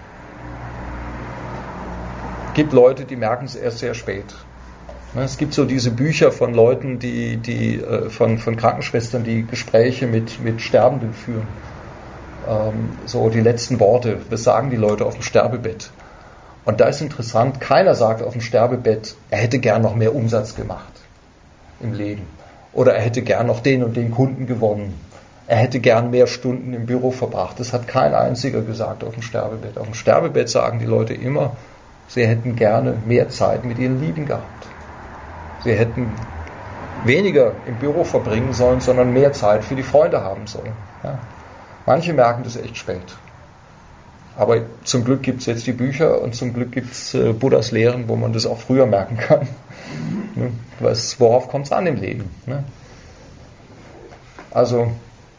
[SPEAKER 1] Es gibt Leute, die merken es erst sehr spät. Es gibt so diese Bücher von Leuten, die, die von, von Krankenschwestern, die Gespräche mit, mit Sterbenden führen. Ähm, so die letzten Worte, was sagen die Leute auf dem Sterbebett? Und da ist interessant, keiner sagt auf dem Sterbebett, er hätte gern noch mehr Umsatz gemacht im Leben. Oder er hätte gern noch den und den Kunden gewonnen. Er hätte gern mehr Stunden im Büro verbracht. Das hat kein einziger gesagt auf dem Sterbebett. Auf dem Sterbebett sagen die Leute immer, sie hätten gerne mehr Zeit mit ihren Lieben gehabt. Sie hätten weniger im Büro verbringen sollen, sondern mehr Zeit für die Freunde haben sollen. Ja. Manche merken das echt spät. Aber zum Glück gibt es jetzt die Bücher und zum Glück gibt es äh, Buddhas Lehren, wo man das auch früher merken kann. Ne? Was, worauf kommt es an im Leben? Ne? Also,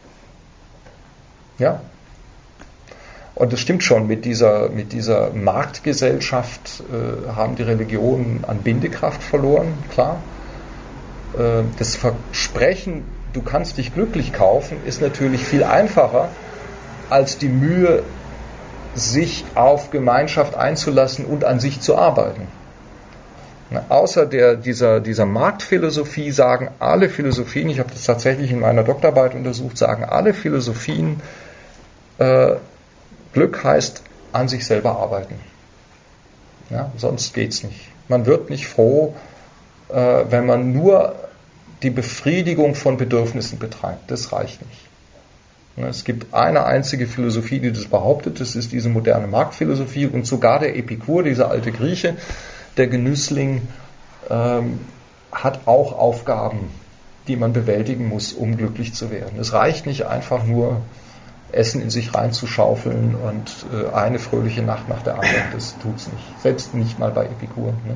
[SPEAKER 1] ja. Und das stimmt schon, mit dieser, mit dieser Marktgesellschaft äh, haben die Religionen an Bindekraft verloren, klar. Äh, das Versprechen, du kannst dich glücklich kaufen, ist natürlich viel einfacher als die Mühe, sich auf Gemeinschaft einzulassen und an sich zu arbeiten. Na, außer der, dieser, dieser Marktphilosophie sagen alle Philosophien, ich habe das tatsächlich in meiner Doktorarbeit untersucht, sagen alle Philosophien, äh, Glück heißt an sich selber arbeiten. Ja, sonst geht's nicht. Man wird nicht froh, äh, wenn man nur die Befriedigung von Bedürfnissen betreibt. Das reicht nicht. Es gibt eine einzige Philosophie, die das behauptet, das ist diese moderne Marktphilosophie, und sogar der Epikur, dieser alte Grieche, der Genüssling, ähm, hat auch Aufgaben, die man bewältigen muss, um glücklich zu werden. Es reicht nicht einfach nur, Essen in sich reinzuschaufeln und äh, eine fröhliche Nacht nach der anderen, das tut's nicht. Selbst nicht mal bei Epikur. Ne?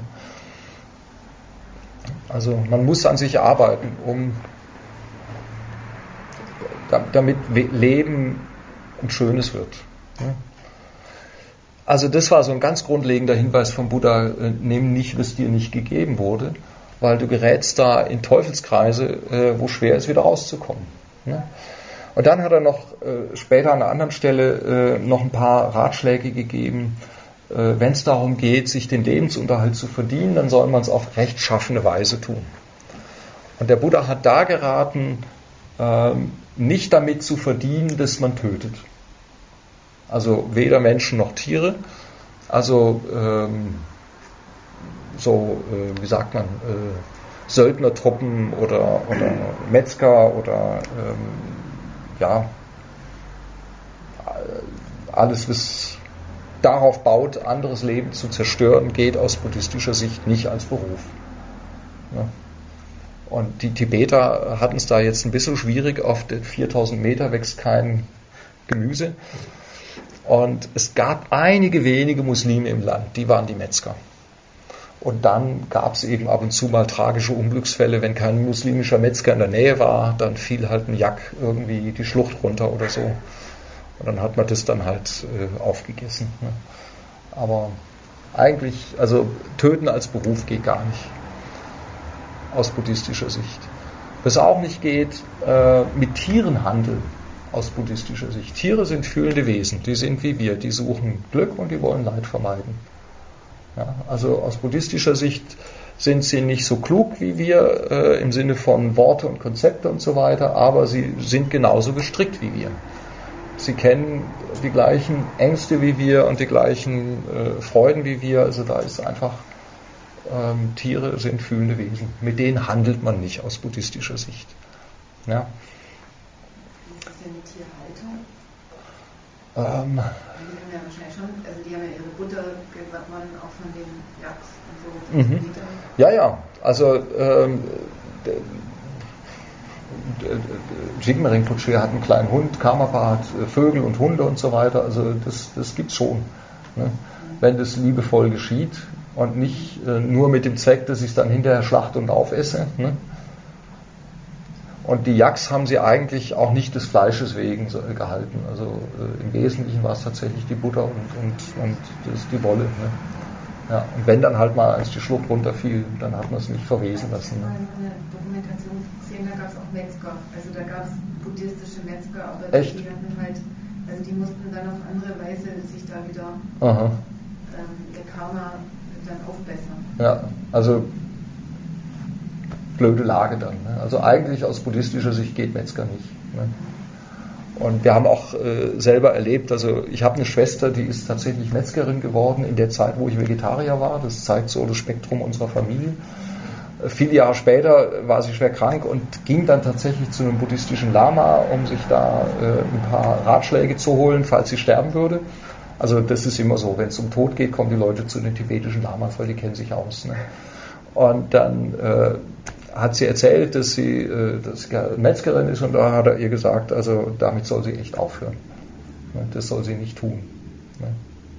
[SPEAKER 1] Also man muss an sich arbeiten, um damit Leben ein schönes wird. Also das war so ein ganz grundlegender Hinweis vom Buddha, äh, nimm nicht, was dir nicht gegeben wurde, weil du gerätst da in Teufelskreise, äh, wo schwer ist, wieder rauszukommen. Ne? Und dann hat er noch äh, später an einer anderen Stelle äh, noch ein paar Ratschläge gegeben, äh, wenn es darum geht, sich den Lebensunterhalt zu verdienen, dann soll man es auf rechtschaffene Weise tun. Und der Buddha hat da geraten, äh, nicht damit zu verdienen, dass man tötet. Also weder Menschen noch Tiere. Also ähm, so, äh, wie sagt man, äh, Söldnertruppen oder, oder Metzger oder ähm, ja, alles, was darauf baut, anderes Leben zu zerstören, geht aus buddhistischer Sicht nicht als Beruf. Ja. Und die Tibeter hatten es da jetzt ein bisschen schwierig, auf den viertausend Meter wächst kein Gemüse. Und es gab einige wenige Muslime im Land, die waren die Metzger. Und dann gab es eben ab und zu mal tragische Unglücksfälle, wenn kein muslimischer Metzger in der Nähe war, dann fiel halt ein Yak irgendwie die Schlucht runter oder so. Und dann hat man das dann halt äh, aufgegessen. Ne? Aber eigentlich, also töten als Beruf geht gar nicht, aus buddhistischer Sicht. Was auch nicht geht, äh, mit Tieren handeln, aus buddhistischer Sicht. Tiere sind fühlende Wesen, die sind wie wir, die suchen Glück und die wollen Leid vermeiden. Ja, also aus buddhistischer Sicht sind sie nicht so klug wie wir äh, im Sinne von Worte und Konzepte und so weiter, aber sie sind genauso gestrickt wie wir. Sie kennen die gleichen Ängste wie wir und die gleichen äh, Freuden wie wir. Also da ist einfach, ähm, Tiere sind fühlende Wesen. Mit denen handelt man nicht aus buddhistischer Sicht. Ja.
[SPEAKER 5] Wie ist das denn mit Tierhalter?
[SPEAKER 1] Ähm,
[SPEAKER 5] Die haben ja wahrscheinlich schon, also die haben ja ihre Butter gewonnen, auch von den Yaks und so.
[SPEAKER 1] Mhm. Ja, ja, also ähm, Jigme Rinpoche hat einen kleinen Hund, Karmapa hat Vögel und Hunde und so weiter, also das, das gibt's schon. Ne? Wenn das liebevoll geschieht und nicht äh, nur mit dem Zweck, dass ich es dann hinterher schlachte und aufesse. Ne? Und die Yaks haben sie eigentlich auch nicht des Fleisches wegen so, äh, gehalten. Also äh, im Wesentlichen war es tatsächlich die Butter und, und, und das, die Wolle. Ne? Ja, und wenn dann halt mal als die Schlucht runterfiel, dann hat man es nicht verwesen lassen. Ne?
[SPEAKER 5] Ich habe mal eine Dokumentation gesehen, da gab es auch Metzger. Also da gab es buddhistische Metzger, aber
[SPEAKER 1] Echt?
[SPEAKER 5] die hatten halt, also die mussten dann auf andere Weise sich da wieder
[SPEAKER 1] Aha.
[SPEAKER 5] ähm, ihr Karma dann aufbessern.
[SPEAKER 1] Ja, also blöde Lage dann. Ne? Also eigentlich aus buddhistischer Sicht geht Metzger nicht. Ne? Und wir haben auch äh, selber erlebt, also ich habe eine Schwester, die ist tatsächlich Metzgerin geworden in der Zeit, wo ich Vegetarier war. Das zeigt so das Spektrum unserer Familie. Äh, viele Jahre später war sie schwer krank und ging dann tatsächlich zu einem buddhistischen Lama, um sich da äh, ein paar Ratschläge zu holen, falls sie sterben würde. Also das ist immer so, wenn es um Tod geht, kommen die Leute zu den tibetischen Lamas, weil die kennen sich aus. Ne? Und dann äh, hat sie erzählt, dass sie, äh, dass sie Metzgerin ist und da hat er ihr gesagt, also damit soll sie echt aufhören. Ne? Das soll sie nicht tun. Ne?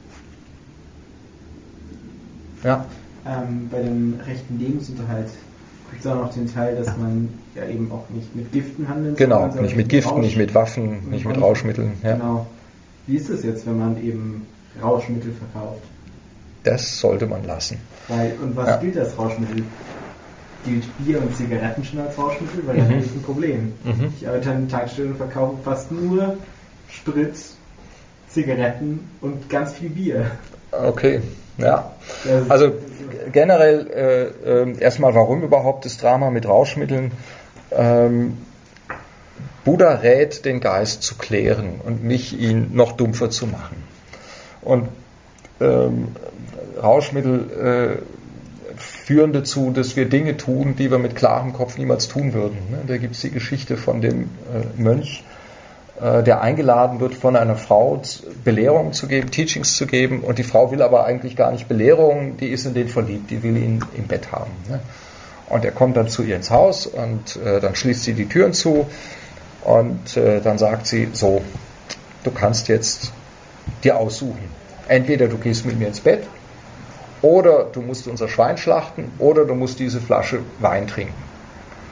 [SPEAKER 1] Ja.
[SPEAKER 4] Ähm, bei dem rechten Lebensunterhalt gibt es auch noch den Teil, dass man ja eben auch nicht mit Giften handeln soll.
[SPEAKER 1] Genau, nicht mit Giften, Rausch, nicht mit Waffen, nicht mit Rauschmitteln. Ja. Genau.
[SPEAKER 4] Wie ist es jetzt, wenn man eben Rauschmittel verkauft?
[SPEAKER 1] Das sollte man lassen.
[SPEAKER 4] Weil, und was ja. gilt als Rauschmittel? Gilt Bier und Zigaretten schon als Rauschmittel? Weil mhm. das ist ein Problem. Mhm. Ich arbeite an Tankstellen und verkaufe fast nur Sprit, Zigaretten und ganz viel Bier.
[SPEAKER 1] Okay, ja. Also generell äh, äh, erstmal, warum überhaupt das Drama mit Rauschmitteln? Ähm, Buddha rät, den Geist zu klären und nicht ihn noch dumpfer zu machen. Und ähm, Rauschmittel äh, führen dazu, dass wir Dinge tun, die wir mit klarem Kopf niemals tun würden. Ne? Da gibt es die Geschichte von dem äh, Mönch, äh, der eingeladen wird von einer Frau, Belehrungen zu geben, Teachings zu geben, und die Frau will aber eigentlich gar nicht Belehrungen, die ist in den verliebt, die will ihn im Bett haben. Ne? Und er kommt dann zu ihr ins Haus und äh, dann schließt sie die Türen zu und äh, dann sagt sie, so, du kannst jetzt dir aussuchen. Entweder du gehst mit mir ins Bett oder du musst unser Schwein schlachten oder du musst diese Flasche Wein trinken.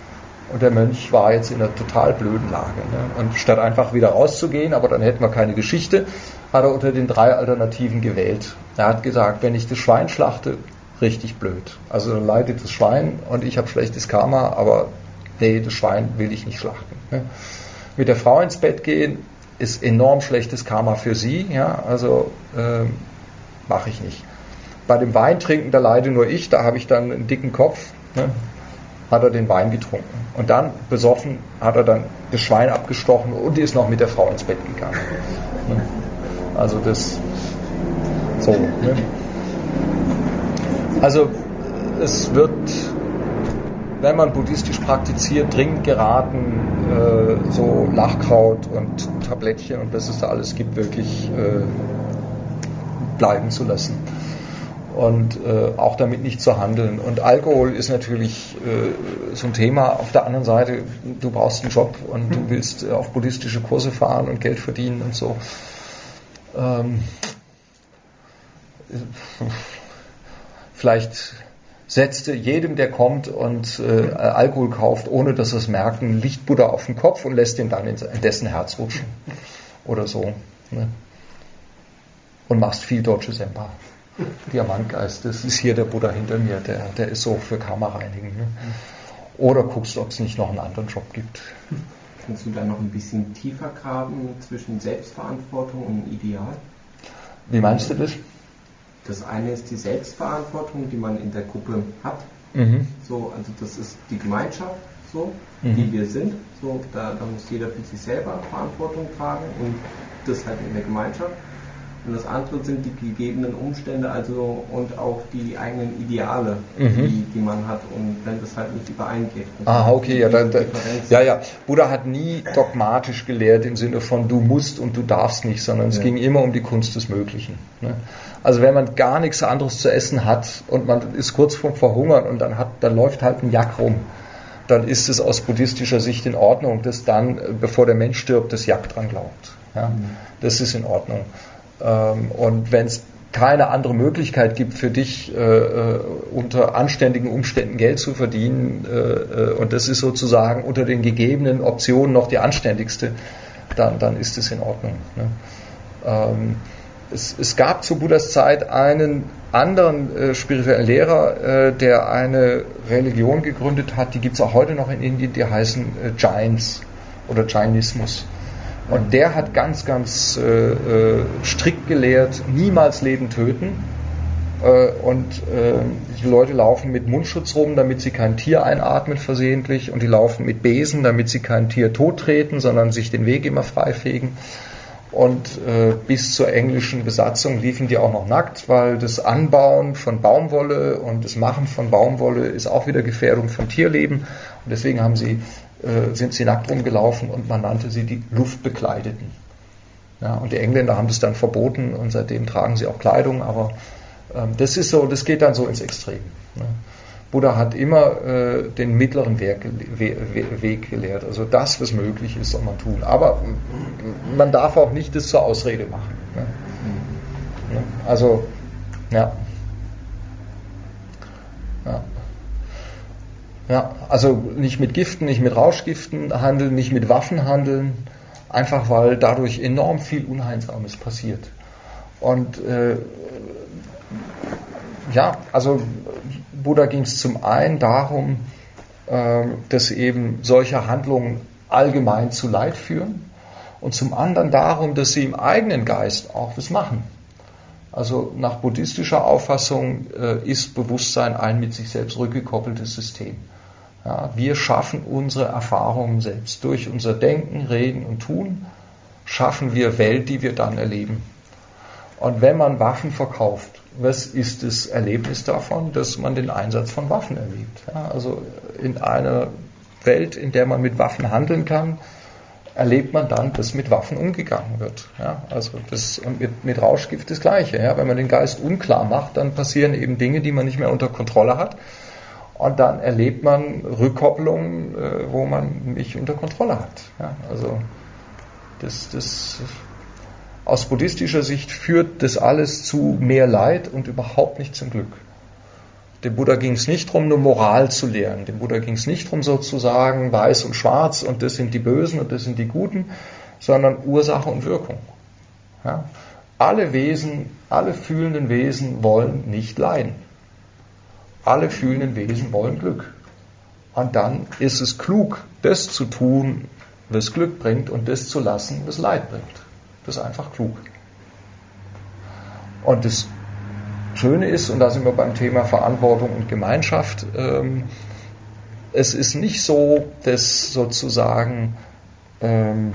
[SPEAKER 1] Und der Mönch war jetzt in einer total blöden Lage. Ne? Und statt einfach wieder rauszugehen, aber dann hätten wir keine Geschichte, hat er unter den drei Alternativen gewählt. Er hat gesagt, wenn ich das Schwein schlachte, richtig blöd. Also dann leidet das Schwein und ich habe schlechtes Karma, aber nee, das Schwein will ich nicht schlachten. Ne? Mit der Frau ins Bett gehen ist enorm schlechtes Karma für sie, ja, also äh, mache ich nicht. Bei dem Wein trinken, da leide nur ich, da habe ich dann einen dicken Kopf, ne? Hat er den Wein getrunken. Und dann, besoffen, hat er dann das Schwein abgestochen und ist noch mit der Frau ins Bett gegangen. Ne? Also das so. Ne? Also es wird, wenn man buddhistisch praktiziert, dringend geraten, äh, so Lachkraut und Tablettchen und was es da alles gibt, wirklich äh, bleiben zu lassen. Und äh, auch damit nicht zu handeln. Und Alkohol ist natürlich äh, so ein Thema. Auf der anderen Seite, du brauchst einen Job und du willst äh, auf buddhistische Kurse fahren und Geld verdienen und so. Ähm, vielleicht setzte jedem, der kommt und äh, Alkohol kauft, ohne dass er es merkt, einen Lichtbuddha auf den Kopf und lässt ihn dann in, in dessen Herz rutschen. Oder so. Ne? Und machst viel Deutsche Semper. Diamantgeist, das ist hier der Buddha hinter mir, der, der ist so für Karma reinigen. Ne? Oder guckst, ob es nicht noch einen anderen Job gibt.
[SPEAKER 4] Kannst du da noch ein bisschen tiefer graben zwischen Selbstverantwortung und Ideal?
[SPEAKER 1] Wie meinst du das?
[SPEAKER 4] Das eine ist die Selbstverantwortung, die man in der Gruppe hat.
[SPEAKER 1] Mhm.
[SPEAKER 4] So, also das ist die Gemeinschaft, so,
[SPEAKER 1] mhm.
[SPEAKER 4] die wir sind. So, da, da muss jeder für sich selber Verantwortung tragen und das halt in der Gemeinschaft. Und das andere sind die gegebenen Umstände, also und auch die eigenen Ideale, mhm. die, die man hat, und wenn das halt nicht übereingeht.
[SPEAKER 1] Ah, okay, ja, da, da, ja, ja. Buddha hat nie dogmatisch gelehrt im Sinne von du musst und du darfst nicht, sondern es ja. ging immer um die Kunst des Möglichen. Ne? Also wenn man gar nichts anderes zu essen hat und man ist kurz vorm Verhungern und dann hat, dann läuft halt ein Jack rum, dann ist es aus buddhistischer Sicht in Ordnung, dass dann, bevor der Mensch stirbt, das Jack dran glaubt. Ja? Mhm. Das ist in Ordnung. Und wenn es keine andere Möglichkeit gibt für dich, äh, unter anständigen Umständen Geld zu verdienen, äh, und das ist sozusagen unter den gegebenen Optionen noch die anständigste, dann, dann ist es in Ordnung. Ne? Ähm, es, es gab zu Buddhas Zeit einen anderen äh, spirituellen Lehrer, äh, der eine Religion gegründet hat, die gibt es auch heute noch in Indien, die heißen äh, Jains oder Jainismus. Und der hat ganz, ganz äh, äh, strikt gelehrt, niemals Leben töten. Äh, und äh, die Leute laufen mit Mundschutz rum, damit sie kein Tier einatmen versehentlich. Und die laufen mit Besen, damit sie kein Tier tottreten, sondern sich den Weg immer freifegen. Und äh, bis zur englischen Besatzung liefen die auch noch nackt, weil das Anbauen von Baumwolle und das Machen von Baumwolle ist auch wieder Gefährdung von Tierleben. Und deswegen haben sie sind sie nackt rumgelaufen und man nannte sie die Luftbekleideten. Ja, und die Engländer haben das dann verboten und seitdem tragen sie auch Kleidung, aber ähm, das ist so, das geht dann so ins Extrem. Ne? Buddha hat immer äh, den mittleren Weg, We, We, Weg gelehrt, also das, was möglich ist, soll man tun. Aber man darf auch nicht das zur Ausrede machen. Ne? Also, ja. Ja. Ja, also nicht mit Giften, nicht mit Rauschgiften handeln, nicht mit Waffen handeln, einfach weil dadurch enorm viel Unheilsames passiert. Und äh, ja, also Buddha ging es zum einen darum, äh, dass eben solche Handlungen allgemein zu Leid führen und zum anderen darum, dass sie im eigenen Geist auch was machen. Also nach buddhistischer Auffassung äh, ist Bewusstsein ein mit sich selbst rückgekoppeltes System. Ja, wir schaffen unsere Erfahrungen selbst. Durch unser Denken, Reden und Tun schaffen wir Welt, die wir dann erleben. Und wenn man Waffen verkauft, was ist das Erlebnis davon? Dass man den Einsatz von Waffen erlebt. Ja, also in einer Welt, in der man mit Waffen handeln kann, erlebt man dann, dass mit Waffen umgegangen wird. Ja, also das, und mit, mit Rauschgift das Gleiche. Ja, wenn man den Geist unklar macht, dann passieren eben Dinge, die man nicht mehr unter Kontrolle hat. Und dann erlebt man Rückkopplungen, äh, wo man nicht unter Kontrolle hat. Ja, also das, das, aus buddhistischer Sicht führt das alles zu mehr Leid und überhaupt nicht zum Glück. Dem Buddha ging es nicht darum, eine Moral zu lehren. Dem Buddha ging es nicht darum, sozusagen weiß und schwarz und das sind die Bösen und das sind die Guten, sondern Ursache und Wirkung. Ja? Alle Wesen, alle fühlenden Wesen wollen nicht leiden. Alle fühlenden Wesen wollen Glück. Und dann ist es klug, das zu tun, was Glück bringt, und das zu lassen, was Leid bringt. Das ist einfach klug. Und das Schöne ist, und da sind wir beim Thema Verantwortung und Gemeinschaft, ähm, es ist nicht so, dass sozusagen ähm,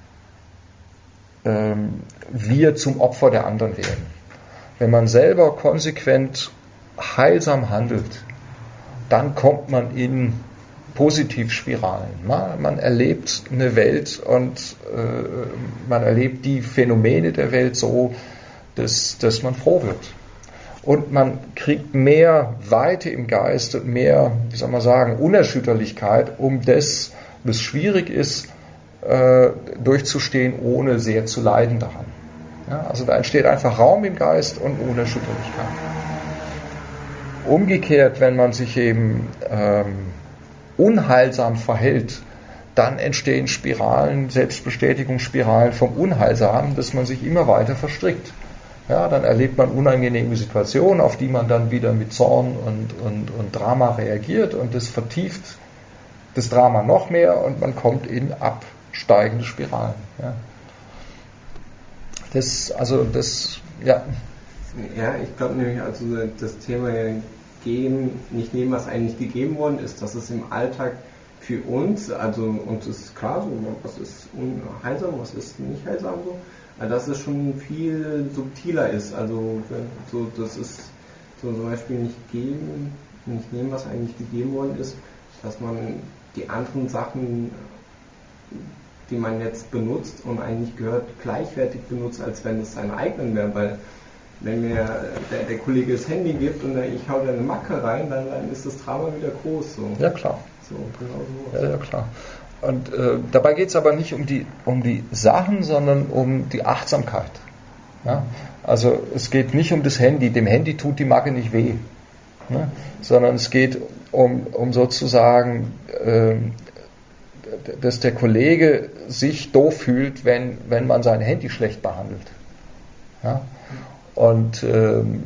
[SPEAKER 1] ähm, wir zum Opfer der anderen werden. Wenn man selber konsequent heilsam handelt, dann kommt man in Positivspiralen. Man erlebt eine Welt und äh, man erlebt die Phänomene der Welt so, dass, dass man froh wird. Und man kriegt mehr Weite im Geist und mehr, wie soll man sagen, Unerschütterlichkeit, um das, was schwierig ist, äh, durchzustehen, ohne sehr zu leiden daran. Ja, also da entsteht einfach Raum im Geist und Unerschütterlichkeit. Umgekehrt, wenn man sich eben ähm, unheilsam verhält, dann entstehen Spiralen, Selbstbestätigungsspiralen vom Unheilsamen, dass man sich immer weiter verstrickt. Ja, dann erlebt man unangenehme Situationen, auf die man dann wieder mit Zorn und, und, und Drama reagiert, und das vertieft das Drama noch mehr und man kommt in absteigende Spiralen. Ja. Das, also das, ja.
[SPEAKER 4] Ja, ich glaube nämlich, also das Thema geben, nicht nehmen, was eigentlich gegeben worden ist, dass es im Alltag für uns, also uns ist klar, so, was ist heilsam, was ist nicht heilsam, so, dass es schon viel subtiler ist. Also so, das ist so zum Beispiel nicht geben, nicht nehmen, was eigentlich gegeben worden ist, dass man die anderen Sachen, die man jetzt benutzt und eigentlich gehört, gleichwertig benutzt, als wenn es seine eigenen wäre, weil wenn mir der, der Kollege das Handy gibt und ich hau da eine Macke rein, dann, dann ist das Drama wieder groß. So.
[SPEAKER 1] Ja, klar.
[SPEAKER 4] So, genau so.
[SPEAKER 1] Ja, ja, klar. Und äh, dabei geht es aber nicht um die, um die Sachen, sondern um die Achtsamkeit. Ja? Also es geht nicht um das Handy, dem Handy tut die Macke nicht weh, ne? Sondern es geht um, um sozusagen, äh, dass der Kollege sich doof fühlt, wenn, wenn man sein Handy schlecht behandelt. Ja? Und ähm,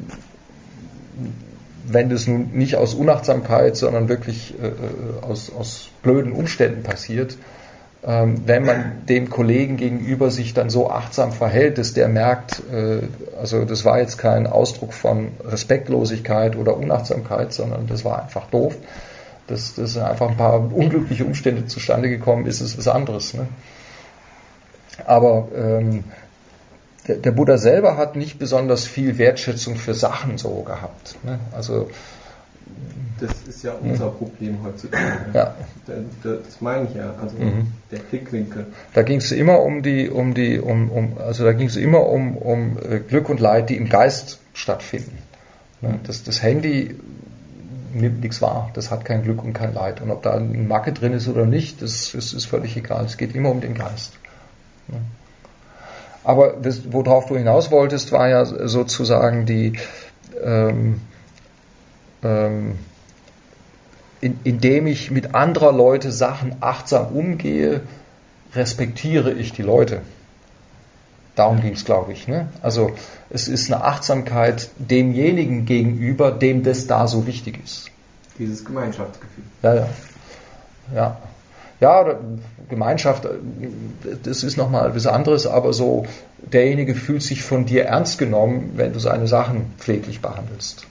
[SPEAKER 1] wenn das nun nicht aus Unachtsamkeit, sondern wirklich äh, aus, aus blöden Umständen passiert, ähm, wenn man dem Kollegen gegenüber sich dann so achtsam verhält, dass der merkt, äh, also das war jetzt kein Ausdruck von Respektlosigkeit oder Unachtsamkeit, sondern das war einfach doof, dass, dass einfach ein paar unglückliche Umstände zustande gekommen ist, ist was anderes. Ne? Aber ähm, Der, der Buddha selber hat nicht besonders viel Wertschätzung für Sachen so gehabt. Ne? Also,
[SPEAKER 4] das ist ja unser hm. Problem heutzutage.
[SPEAKER 1] Ja.
[SPEAKER 4] Das, das meine ich ja, also mhm. der Blickwinkel.
[SPEAKER 1] Da ging es immer um die, um die, um, um, also da ging es immer um, um Glück und Leid, die im Geist stattfinden. Ne? Das, das Handy nimmt nichts wahr, das hat kein Glück und kein Leid. Und ob da eine Macke drin ist oder nicht, das, das ist völlig egal. Es geht immer um den Geist. Ne? Aber das, worauf du hinaus wolltest, war ja sozusagen die, ähm, ähm, in, indem ich mit anderer Leute Sachen achtsam umgehe, respektiere ich die Leute. Darum ging es, glaube ich. Ne? Also es ist eine Achtsamkeit demjenigen gegenüber, dem das da so wichtig ist.
[SPEAKER 4] Dieses Gemeinschaftsgefühl.
[SPEAKER 1] Ja, ja. Ja. Ja, Gemeinschaft, das ist nochmal etwas anderes, aber so, derjenige fühlt sich von dir ernst genommen, wenn du seine Sachen pfleglich behandelst.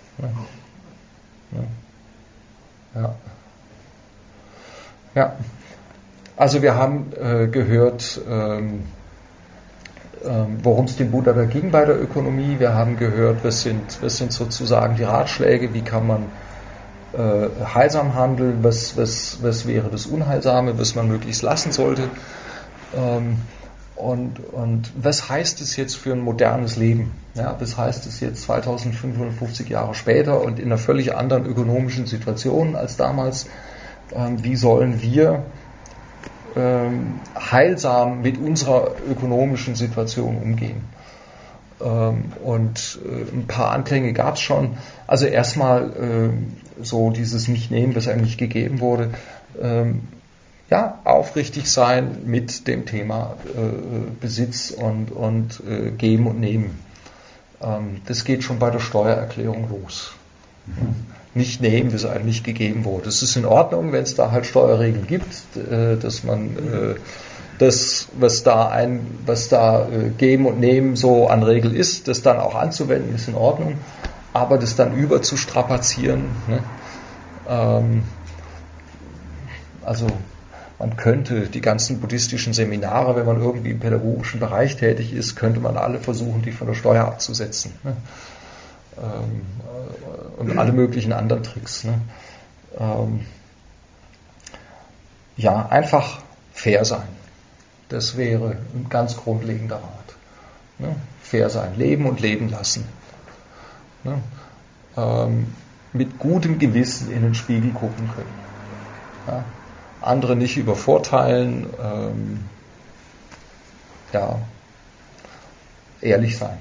[SPEAKER 1] Ja. Ja. Also wir haben äh, gehört, ähm, ähm, worum es dem Buddha da ging bei der Ökonomie. Wir haben gehört, was sind, was sind sozusagen die Ratschläge, wie kann man Äh, heilsam handeln, was, was, was wäre das Unheilsame, was man möglichst lassen sollte. Ähm, und, und was heißt es jetzt für ein modernes Leben? Ja, was heißt es jetzt zweitausendfünfhundertfünfzig Jahre später und in einer völlig anderen ökonomischen Situation als damals? Ähm, wie sollen wir ähm, heilsam mit unserer ökonomischen Situation umgehen? Ähm, und äh, ein paar Anklänge gab es schon. Also erstmal äh, so dieses Nicht-Nehmen, das einem nicht gegeben wurde. Ähm, ja, aufrichtig sein mit dem Thema äh, Besitz und, und äh, Geben und Nehmen. Ähm, das geht schon bei der Steuererklärung los. Mhm. Nicht nehmen, das einem nicht gegeben wurde. Das ist in Ordnung, wenn es da halt Steuerregeln gibt, äh, dass man äh, das, was da ein, was da äh, Geben und Nehmen so an Regel ist, das dann auch anzuwenden, ist in Ordnung. Aber das dann über zu strapazieren, ne? ähm, also man könnte die ganzen buddhistischen Seminare, wenn man irgendwie im pädagogischen Bereich tätig ist, könnte man alle versuchen, die von der Steuer abzusetzen. Ne? Ähm, und alle möglichen anderen Tricks. Ne? Ähm, ja, einfach fair sein. Das wäre ein ganz grundlegender Rat. Ne? Fair sein, leben und leben lassen. Ne? Ähm, mit gutem Gewissen in den Spiegel gucken können. Ja? Andere nicht übervorteilen. Ähm, ja, ehrlich sein.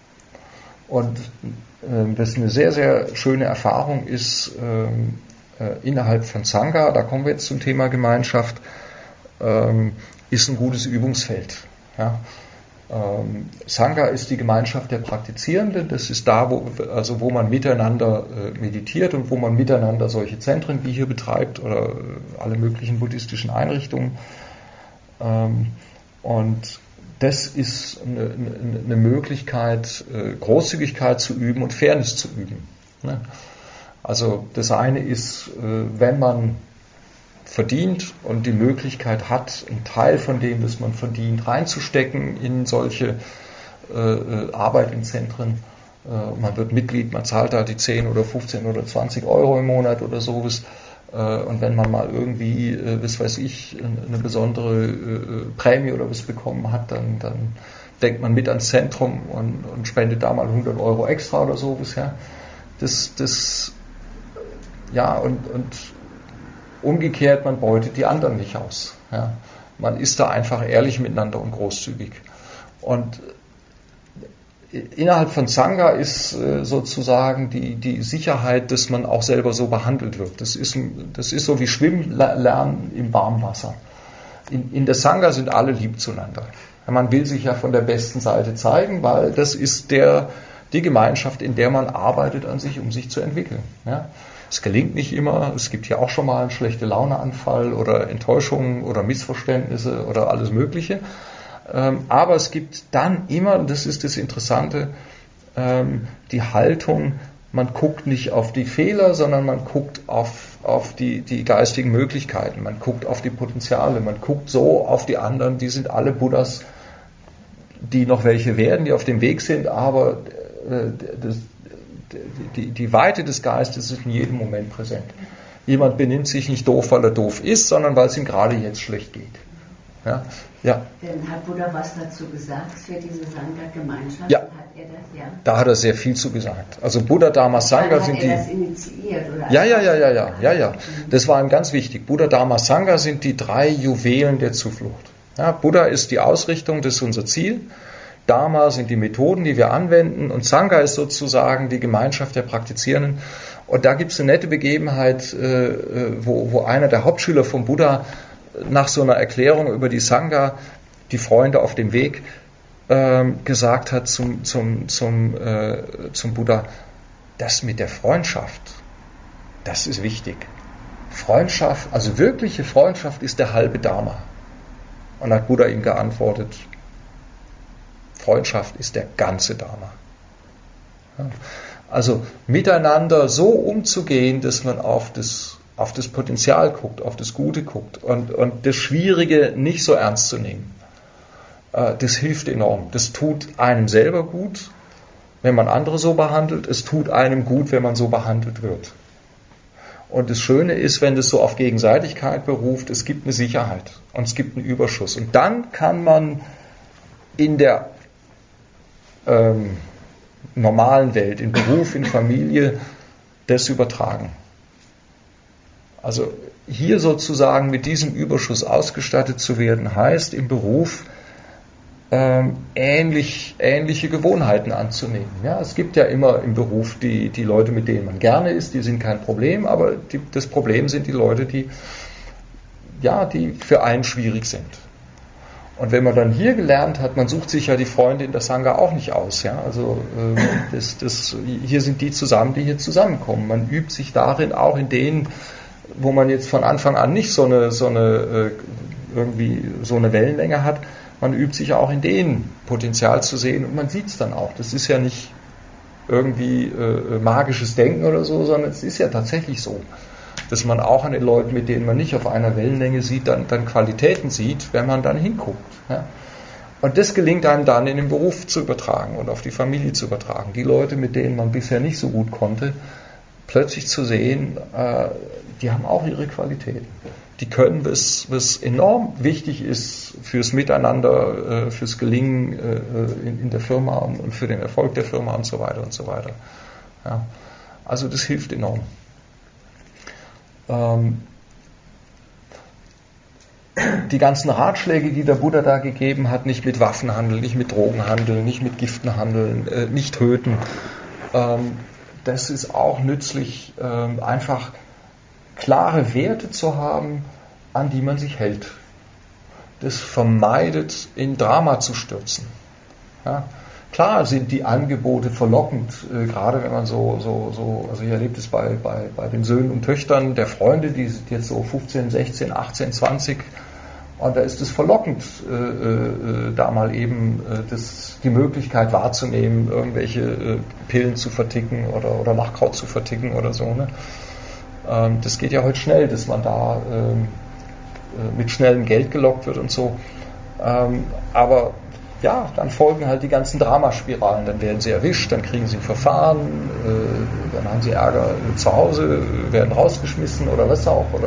[SPEAKER 1] Und äh, das eine sehr, sehr schöne Erfahrung ist ähm, äh, innerhalb von Sangha, da kommen wir jetzt zum Thema Gemeinschaft, ähm, ist ein gutes Übungsfeld. Ja? Ähm, Sangha ist die Gemeinschaft der Praktizierenden, das ist da, wo, also wo man miteinander äh, meditiert und wo man miteinander solche Zentren wie hier betreibt oder äh, alle möglichen buddhistischen Einrichtungen. Ähm, und das ist eine, eine, eine Möglichkeit, äh, Großzügigkeit zu üben und Fairness zu üben. Ne? Also das eine ist, äh, wenn man verdient und die Möglichkeit hat, einen Teil von dem, was man verdient, reinzustecken in solche äh, Arbeit in Zentren. Äh, man wird Mitglied, man zahlt da die zehn oder fünfzehn oder zwanzig Euro im Monat oder sowas. Und wenn man mal irgendwie, was weiß ich, eine besondere Prämie oder was bekommen hat, dann, dann denkt man mit ans Zentrum und, und spendet da mal hundert Euro extra oder sowas. Ja. Das, das, ja, und, und umgekehrt, man beutet die anderen nicht aus. Ja. Man ist da einfach ehrlich miteinander und großzügig. Und innerhalb von Sangha ist äh, sozusagen die, die Sicherheit, dass man auch selber so behandelt wird. Das ist, das ist so wie Schwimmen lernen im Warmwasser. In, in der Sangha sind alle lieb zueinander. Man will sich ja von der besten Seite zeigen, weil das ist der, die Gemeinschaft, in der man arbeitet an sich, um sich zu entwickeln. Ja? Es gelingt nicht immer, es gibt ja auch schon mal einen schlechte Launeanfall oder Enttäuschungen oder Missverständnisse oder alles Mögliche. Aber es gibt dann immer, und das ist das Interessante, die Haltung, man guckt nicht auf die Fehler, sondern man guckt auf, auf die, die geistigen Möglichkeiten, man guckt auf die Potenziale, man guckt so auf die anderen, die sind alle Buddhas, die noch welche werden, die auf dem Weg sind, aber das, die, die Weite des Geistes ist in jedem Moment präsent. Jemand benimmt sich nicht doof, weil er doof ist, sondern weil es ihm gerade jetzt schlecht geht. Ja, ja.
[SPEAKER 2] Denn hat Buddha was dazu gesagt für diese Sangha-Gemeinschaft?
[SPEAKER 1] Ja.
[SPEAKER 2] Hat er das, ja?
[SPEAKER 1] Da hat er sehr viel zu gesagt. Also Buddha, Dharma, Sangha
[SPEAKER 2] hat
[SPEAKER 1] sind
[SPEAKER 2] er
[SPEAKER 1] die.
[SPEAKER 2] Das initiiert, oder?
[SPEAKER 1] Ja, ja, ja, ja, ja, ja, ja. Das war ihm ganz wichtig. Buddha, Dharma, Sangha sind die drei Juwelen der Zuflucht. Ja, Buddha ist die Ausrichtung, das ist unser Ziel. Dharma sind die Methoden, die wir anwenden. Und Sangha ist sozusagen die Gemeinschaft der Praktizierenden. Und da gibt es eine nette Begebenheit, wo, wo einer der Hauptschüler von Buddha nach so einer Erklärung über die Sangha, die Freunde auf dem Weg, ähm, gesagt hat zum, zum, zum, äh, zum Buddha, das mit der Freundschaft, das ist wichtig. Freundschaft, also wirkliche Freundschaft ist der halbe Dharma. Und hat Buddha ihm geantwortet, Freundschaft ist der ganze Dharma. Ja. Also miteinander so umzugehen, dass man auf das auf das Potenzial guckt, auf das Gute guckt und, und das Schwierige nicht so ernst zu nehmen. Äh, das hilft enorm. Das tut einem selber gut, wenn man andere so behandelt. Es tut einem gut, wenn man so behandelt wird. Und das Schöne ist, wenn das so auf Gegenseitigkeit beruft, es gibt eine Sicherheit und es gibt einen Überschuss. Und dann kann man in der ähm, normalen Welt, in Beruf, in Familie, das übertragen. Also hier sozusagen mit diesem Überschuss ausgestattet zu werden, heißt im Beruf ähm, ähnlich, ähnliche Gewohnheiten anzunehmen. Ja, es gibt ja immer im Beruf die, die Leute, mit denen man gerne ist, die sind kein Problem, aber die, das Problem sind die Leute, die, ja, die für einen schwierig sind. Und wenn man dann hier gelernt hat, man sucht sich ja die Freunde in der Sangha auch nicht aus. Ja? Also äh, das, das, hier sind die zusammen, die hier zusammenkommen. Man übt sich darin, auch in denen, wo man jetzt von Anfang an nicht so eine, so eine äh, irgendwie so eine Wellenlänge hat, man übt sich auch in denen Potenzial zu sehen und man sieht es dann auch. Das ist ja nicht irgendwie äh, magisches Denken oder so, sondern es ist ja tatsächlich so, dass man auch an den Leuten, mit denen man nicht auf einer Wellenlänge sieht, dann, dann Qualitäten sieht, wenn man dann hinguckt. Ja. Und das gelingt einem dann in den Beruf zu übertragen und auf die Familie zu übertragen. Die Leute, mit denen man bisher nicht so gut konnte, plötzlich zu sehen, äh, die haben auch ihre Qualitäten. Die können, was, was enorm wichtig ist fürs Miteinander, äh, fürs Gelingen äh, in, in der Firma und, und für den Erfolg der Firma und so weiter und so weiter. Ja. Also das hilft enorm. Ähm, die ganzen Ratschläge, die der Buddha da gegeben hat, nicht mit Waffen handeln, nicht mit Drogen handeln, nicht mit Giften handeln, äh, nicht töten, ähm, das ist auch nützlich, ähm, einfach klare Werte zu haben, an die man sich hält. Das vermeidet, in Drama zu stürzen. Ja? Klar sind die Angebote verlockend, äh, gerade wenn man so, so, so, also ich erlebe das bei, bei, bei den Söhnen und Töchtern der Freunde, die sind jetzt so fünfzehn, sechzehn, achtzehn, zwanzig, und da ist es verlockend, äh, äh, da mal eben äh, das, die Möglichkeit wahrzunehmen, irgendwelche äh, Pillen zu verticken oder, oder Lachkraut zu verticken oder so. Ne? Ähm, das geht ja heute schnell, dass man da ähm, äh, mit schnellem Geld gelockt wird und so. Ähm, aber ja, dann folgen halt die ganzen Dramaspiralen. Dann werden sie erwischt, dann kriegen sie ein Verfahren, äh, dann haben sie Ärger zu Hause, werden rausgeschmissen oder was auch, oder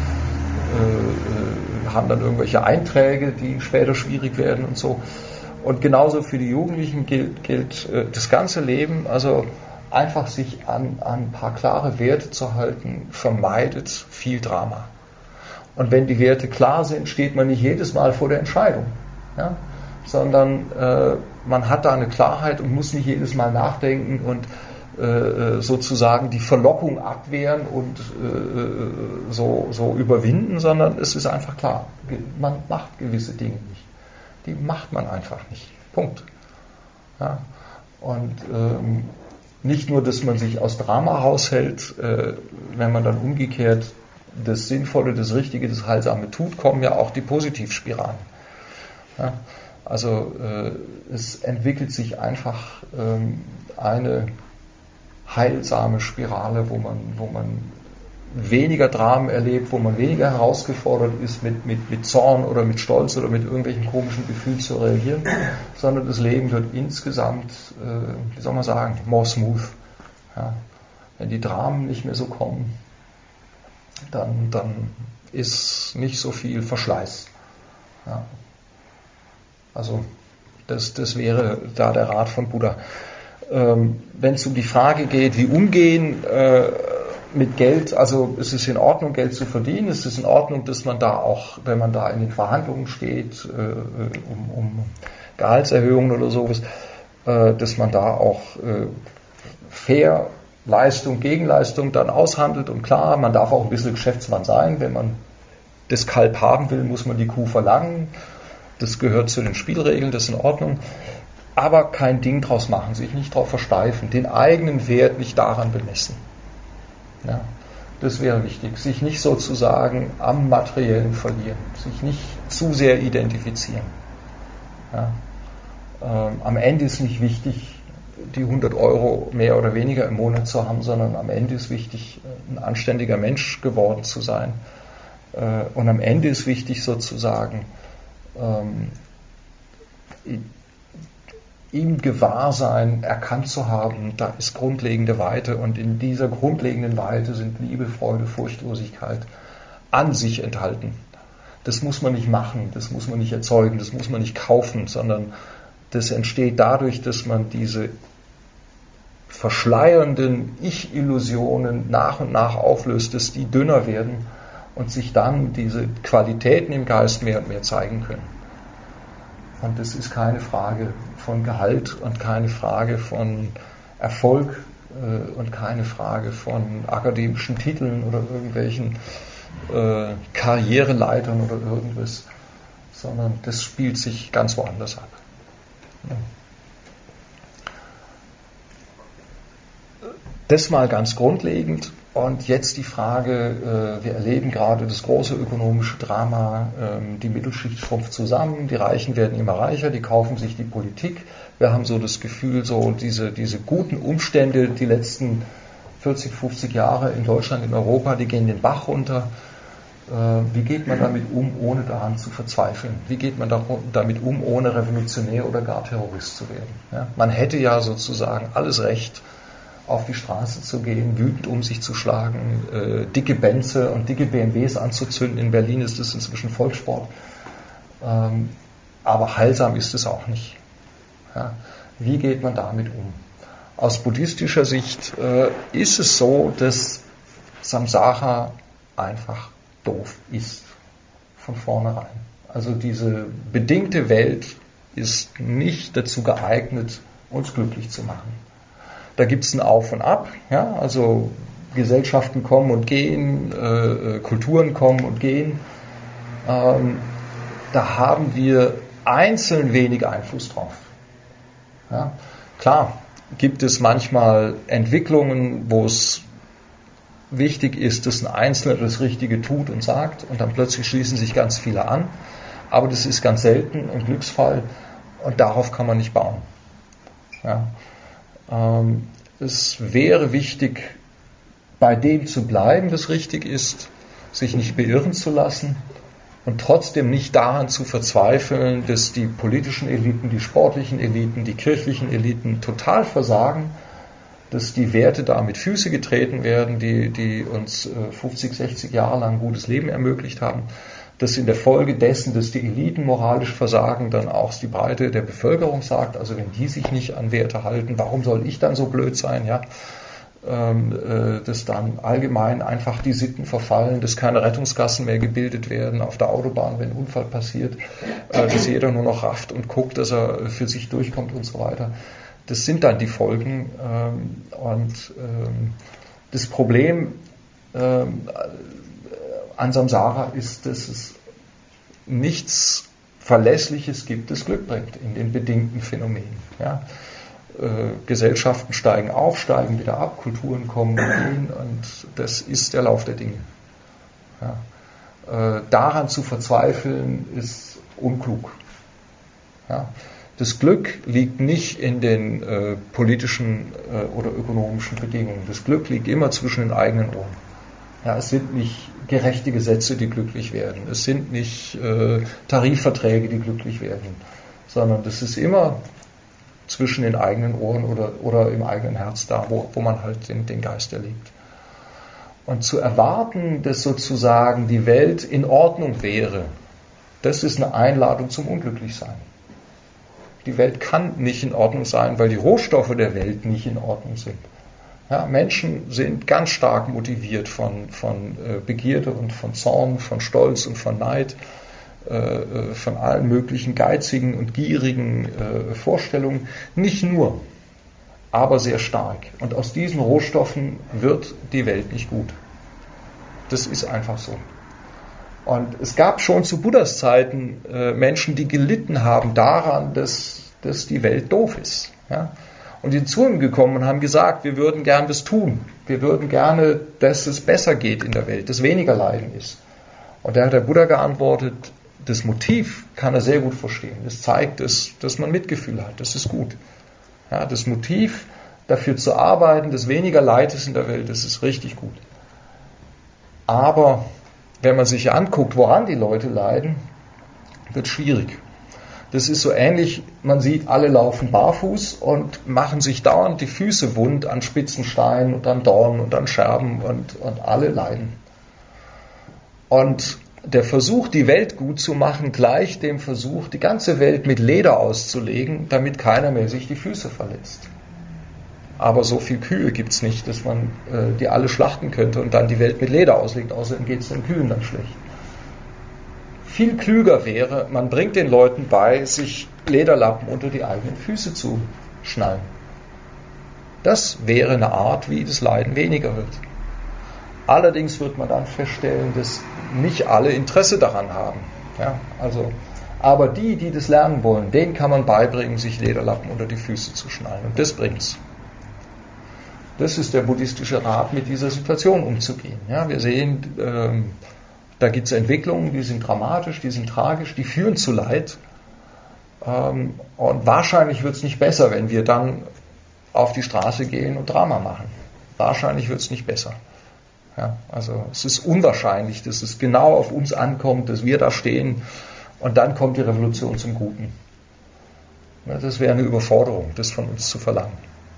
[SPEAKER 1] äh, haben dann irgendwelche Einträge, die später schwierig werden und so. Und genauso für die Jugendlichen gilt, gilt äh, das ganze Leben, also einfach sich an, an ein paar klare Werte zu halten, vermeidet viel Drama. Und wenn die Werte klar sind, steht man nicht jedes Mal vor der Entscheidung. Ja? Sondern äh, man hat da eine Klarheit und muss nicht jedes Mal nachdenken und äh, sozusagen die Verlockung abwehren und äh, so, so überwinden, sondern es ist einfach klar, man macht gewisse Dinge nicht. Die macht man einfach nicht. Punkt. Ja? Und ähm, nicht nur, dass man sich aus Drama raushält, äh, wenn man dann umgekehrt das Sinnvolle, das Richtige, das Heilsame tut, kommen ja auch die Positivspiralen. Ja? Also äh, es entwickelt sich einfach ähm, eine heilsame Spirale, wo man, wo man weniger Dramen erlebt, wo man weniger herausgefordert ist, mit, mit, mit Zorn oder mit Stolz oder mit irgendwelchen komischen Gefühlen zu reagieren, sondern das Leben wird insgesamt, äh, wie soll man sagen, more smooth. Ja. Wenn die Dramen nicht mehr so kommen, dann, dann ist nicht so viel Verschleiß. Ja. Also das, das wäre da der Rat von Buddha. Ähm, wenn es um die Frage geht, wie umgehen äh, mit Geld, also es ist in Ordnung, Geld zu verdienen, es ist in Ordnung, dass man da auch, wenn man da in den Verhandlungen steht, äh, um, um Gehaltserhöhungen oder sowas, äh, dass man da auch äh, fair Leistung, Gegenleistung dann aushandelt, und klar, man darf auch ein bisschen Geschäftsmann sein, wenn man das Kalb haben will, muss man die Kuh verlangen, das gehört zu den Spielregeln, das ist in Ordnung. Aber kein Ding draus machen, sich nicht darauf versteifen, den eigenen Wert nicht daran bemessen. Ja, das wäre wichtig, sich nicht sozusagen am Materiellen verlieren, sich nicht zu sehr identifizieren. Ja, ähm, am Ende ist nicht wichtig, die hundert Euro mehr oder weniger im Monat zu haben, sondern am Ende ist wichtig, ein anständiger Mensch geworden zu sein. Äh, und am Ende ist wichtig sozusagen, ähm, im Gewahrsein erkannt zu haben, da ist grundlegende Weite, und in dieser grundlegenden Weite sind Liebe, Freude, Furchtlosigkeit an sich enthalten. Das muss man nicht machen, das muss man nicht erzeugen, das muss man nicht kaufen, sondern das entsteht dadurch, dass man diese verschleiernden Ich-Illusionen nach und nach auflöst, dass die dünner werden und sich dann diese Qualitäten im Geist mehr und mehr zeigen können. Und das ist keine Frage von Gehalt und keine Frage von Erfolg äh, und keine Frage von akademischen Titeln oder irgendwelchen äh, Karriereleitern oder irgendwas, sondern das spielt sich ganz woanders ab. Ja. Das mal ganz grundlegend. Und jetzt die Frage, äh, wir erleben gerade das große ökonomische Drama, ähm, die Mittelschicht schrumpft zusammen, die Reichen werden immer reicher, die kaufen sich die Politik. Wir haben so das Gefühl, so diese, diese guten Umstände, die letzten vierzig, fünfzig Jahre in Deutschland, in Europa, die gehen den Bach runter. Äh, wie geht man damit um, ohne daran zu verzweifeln? Wie geht man da, damit um, ohne Revolutionär oder gar Terrorist zu werden? Ja? Man hätte ja sozusagen alles Recht, auf die Straße zu gehen, wütend um sich zu schlagen, äh, dicke Benze und dicke B M Ws anzuzünden. In Berlin ist das inzwischen Volkssport. Ähm, aber heilsam ist es auch nicht. Ja? Wie geht man damit um? Aus buddhistischer Sicht äh, ist es so, dass Samsara einfach doof ist. Von vornherein. Also diese bedingte Welt ist nicht dazu geeignet, uns glücklich zu machen. Da gibt es ein Auf und Ab, ja, also Gesellschaften kommen und gehen, äh, Kulturen kommen und gehen. Ähm, da haben wir einzeln wenig Einfluss drauf. Ja. Klar gibt es manchmal Entwicklungen, wo es wichtig ist, dass ein Einzelner das Richtige tut und sagt und dann plötzlich schließen sich ganz viele an. Aber das ist ganz selten ein Glücksfall und darauf kann man nicht bauen. Ja. Es wäre wichtig, bei dem zu bleiben, was richtig ist, sich nicht beirren zu lassen und trotzdem nicht daran zu verzweifeln, dass die politischen Eliten, die sportlichen Eliten, die kirchlichen Eliten total versagen, dass die Werte da mit Füße getreten werden, die, die uns fünfzig, sechzig Jahre lang ein gutes Leben ermöglicht haben, dass in der Folge dessen, dass die Eliten moralisch versagen, dann auch die Breite der Bevölkerung sagt, also wenn die sich nicht an Werte halten, warum soll ich dann so blöd sein, ja? Ähm, äh, dass dann allgemein einfach die Sitten verfallen, dass keine Rettungsgassen mehr gebildet werden auf der Autobahn, wenn ein Unfall passiert, äh, dass jeder nur noch rafft und guckt, dass er für sich durchkommt und so weiter. Das sind dann die Folgen ähm, und ähm, das Problem ähm, an Samsara ist, dass es nichts Verlässliches gibt, das Glück bringt in den bedingten Phänomenen. Ja. Äh, Gesellschaften steigen auf, steigen wieder ab, Kulturen kommen und gehen und das ist der Lauf der Dinge. Ja. Äh, daran zu verzweifeln ist unklug. Ja. Das Glück liegt nicht in den äh, politischen äh, oder ökonomischen Bedingungen. Das Glück liegt immer zwischen den eigenen Ohren. Ja, es sind nicht gerechte Gesetze, die glücklich werden. Es sind nicht äh, Tarifverträge, die glücklich werden. Sondern das ist immer zwischen den eigenen Ohren oder, oder im eigenen Herz da, wo, wo man halt den, den Geist erlebt. Und zu erwarten, dass sozusagen die Welt in Ordnung wäre, das ist eine Einladung zum Unglücklichsein. Die Welt kann nicht in Ordnung sein, weil die Rohstoffe der Welt nicht in Ordnung sind. Ja, Menschen sind ganz stark motiviert von, von äh, Begierde und von Zorn, von Stolz und von Neid, äh, von allen möglichen geizigen und gierigen äh, Vorstellungen. Nicht nur, aber sehr stark. Und aus diesen Rohstoffen wird die Welt nicht gut. Das ist einfach so. Und es gab schon zu Buddhas Zeiten äh, Menschen, die gelitten haben daran, dass, dass die Welt doof ist. Ja? Und die sind zu ihm gekommen und haben gesagt, wir würden gern das tun. Wir würden gerne, dass es besser geht in der Welt, dass weniger Leiden ist. Und da hat der Buddha geantwortet, das Motiv kann er sehr gut verstehen. Das zeigt, dass, dass man Mitgefühl hat. Das ist gut. Ja, das Motiv, dafür zu arbeiten, dass weniger Leid ist in der Welt, das ist richtig gut. Aber wenn man sich anguckt, woran die Leute leiden, wird es schwierig. Das ist so ähnlich, man sieht, alle laufen barfuß und machen sich dauernd die Füße wund an spitzen Steinen und an Dornen und an Scherben und, und alle leiden. Und der Versuch, die Welt gut zu machen, gleicht dem Versuch, die ganze Welt mit Leder auszulegen, damit keiner mehr sich die Füße verletzt. Aber so viel Kühe gibt es nicht, dass man äh, die alle schlachten könnte und dann die Welt mit Leder auslegt. Außerdem geht es den Kühen dann schlecht. viel klüger wäre, man bringt den Leuten bei, sich Lederlappen unter die eigenen Füße zu schnallen. Das wäre eine Art, wie das Leiden weniger wird. Allerdings wird man dann feststellen, dass nicht alle Interesse daran haben. Ja, also, aber die, die das lernen wollen, denen kann man beibringen, sich Lederlappen unter die Füße zu schnallen. Und das bringt's. Das ist der buddhistische Rat, mit dieser Situation umzugehen. Ja, wir sehen, ähm, da gibt es Entwicklungen, die sind dramatisch, die sind tragisch, die führen zu Leid. Ähm, und wahrscheinlich wird es nicht besser, wenn wir dann auf die Straße gehen und Drama machen. Wahrscheinlich wird es nicht besser. Ja, also es ist unwahrscheinlich, dass es genau auf uns ankommt, dass wir da stehen und dann kommt die Revolution zum Guten. Ja, das wäre eine Überforderung, das von uns zu verlangen.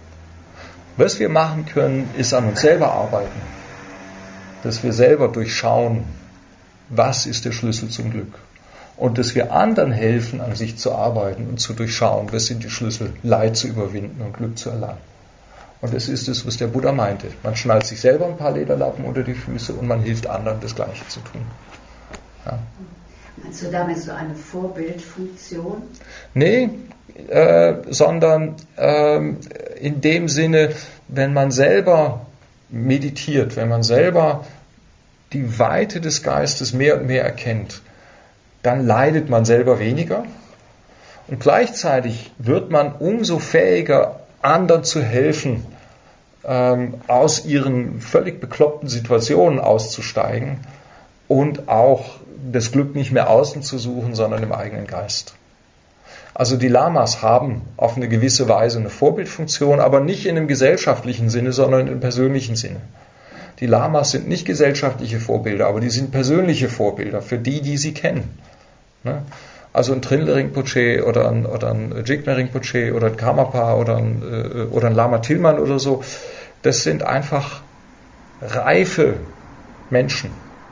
[SPEAKER 1] Was wir machen können, ist an uns selber arbeiten. Dass wir selber durchschauen, was ist der Schlüssel zum Glück. Und dass wir anderen helfen, an sich zu arbeiten und zu durchschauen, was sind die Schlüssel, Leid zu überwinden und Glück zu erlangen. Und das ist es, was der Buddha meinte. Man schnallt sich selber ein paar Lederlappen unter die Füße und man hilft anderen, das Gleiche zu tun. Ja.
[SPEAKER 2] Meinst du damit so eine Vorbildfunktion?
[SPEAKER 1] Nee, äh, sondern äh, in dem Sinne, wenn man selber meditiert, wenn man selber die Weite des Geistes mehr und mehr erkennt, dann leidet man selber weniger und gleichzeitig wird man umso fähiger, anderen zu helfen, ähm, aus ihren völlig bekloppten Situationen auszusteigen und auch das Glück nicht mehr außen zu suchen, sondern im eigenen Geist. Also die Lamas haben auf eine gewisse Weise eine Vorbildfunktion, aber nicht in einem gesellschaftlichen Sinne, sondern im persönlichen Sinne. Die Lamas sind nicht gesellschaftliche Vorbilder, aber die sind persönliche Vorbilder für die, die sie kennen. Ne? Also ein Trindle Rinpoche oder ein, oder ein Jigme Rinpoche oder ein Karmapa oder ein, äh, oder ein Lama Tilman oder so, das sind einfach reife Menschen.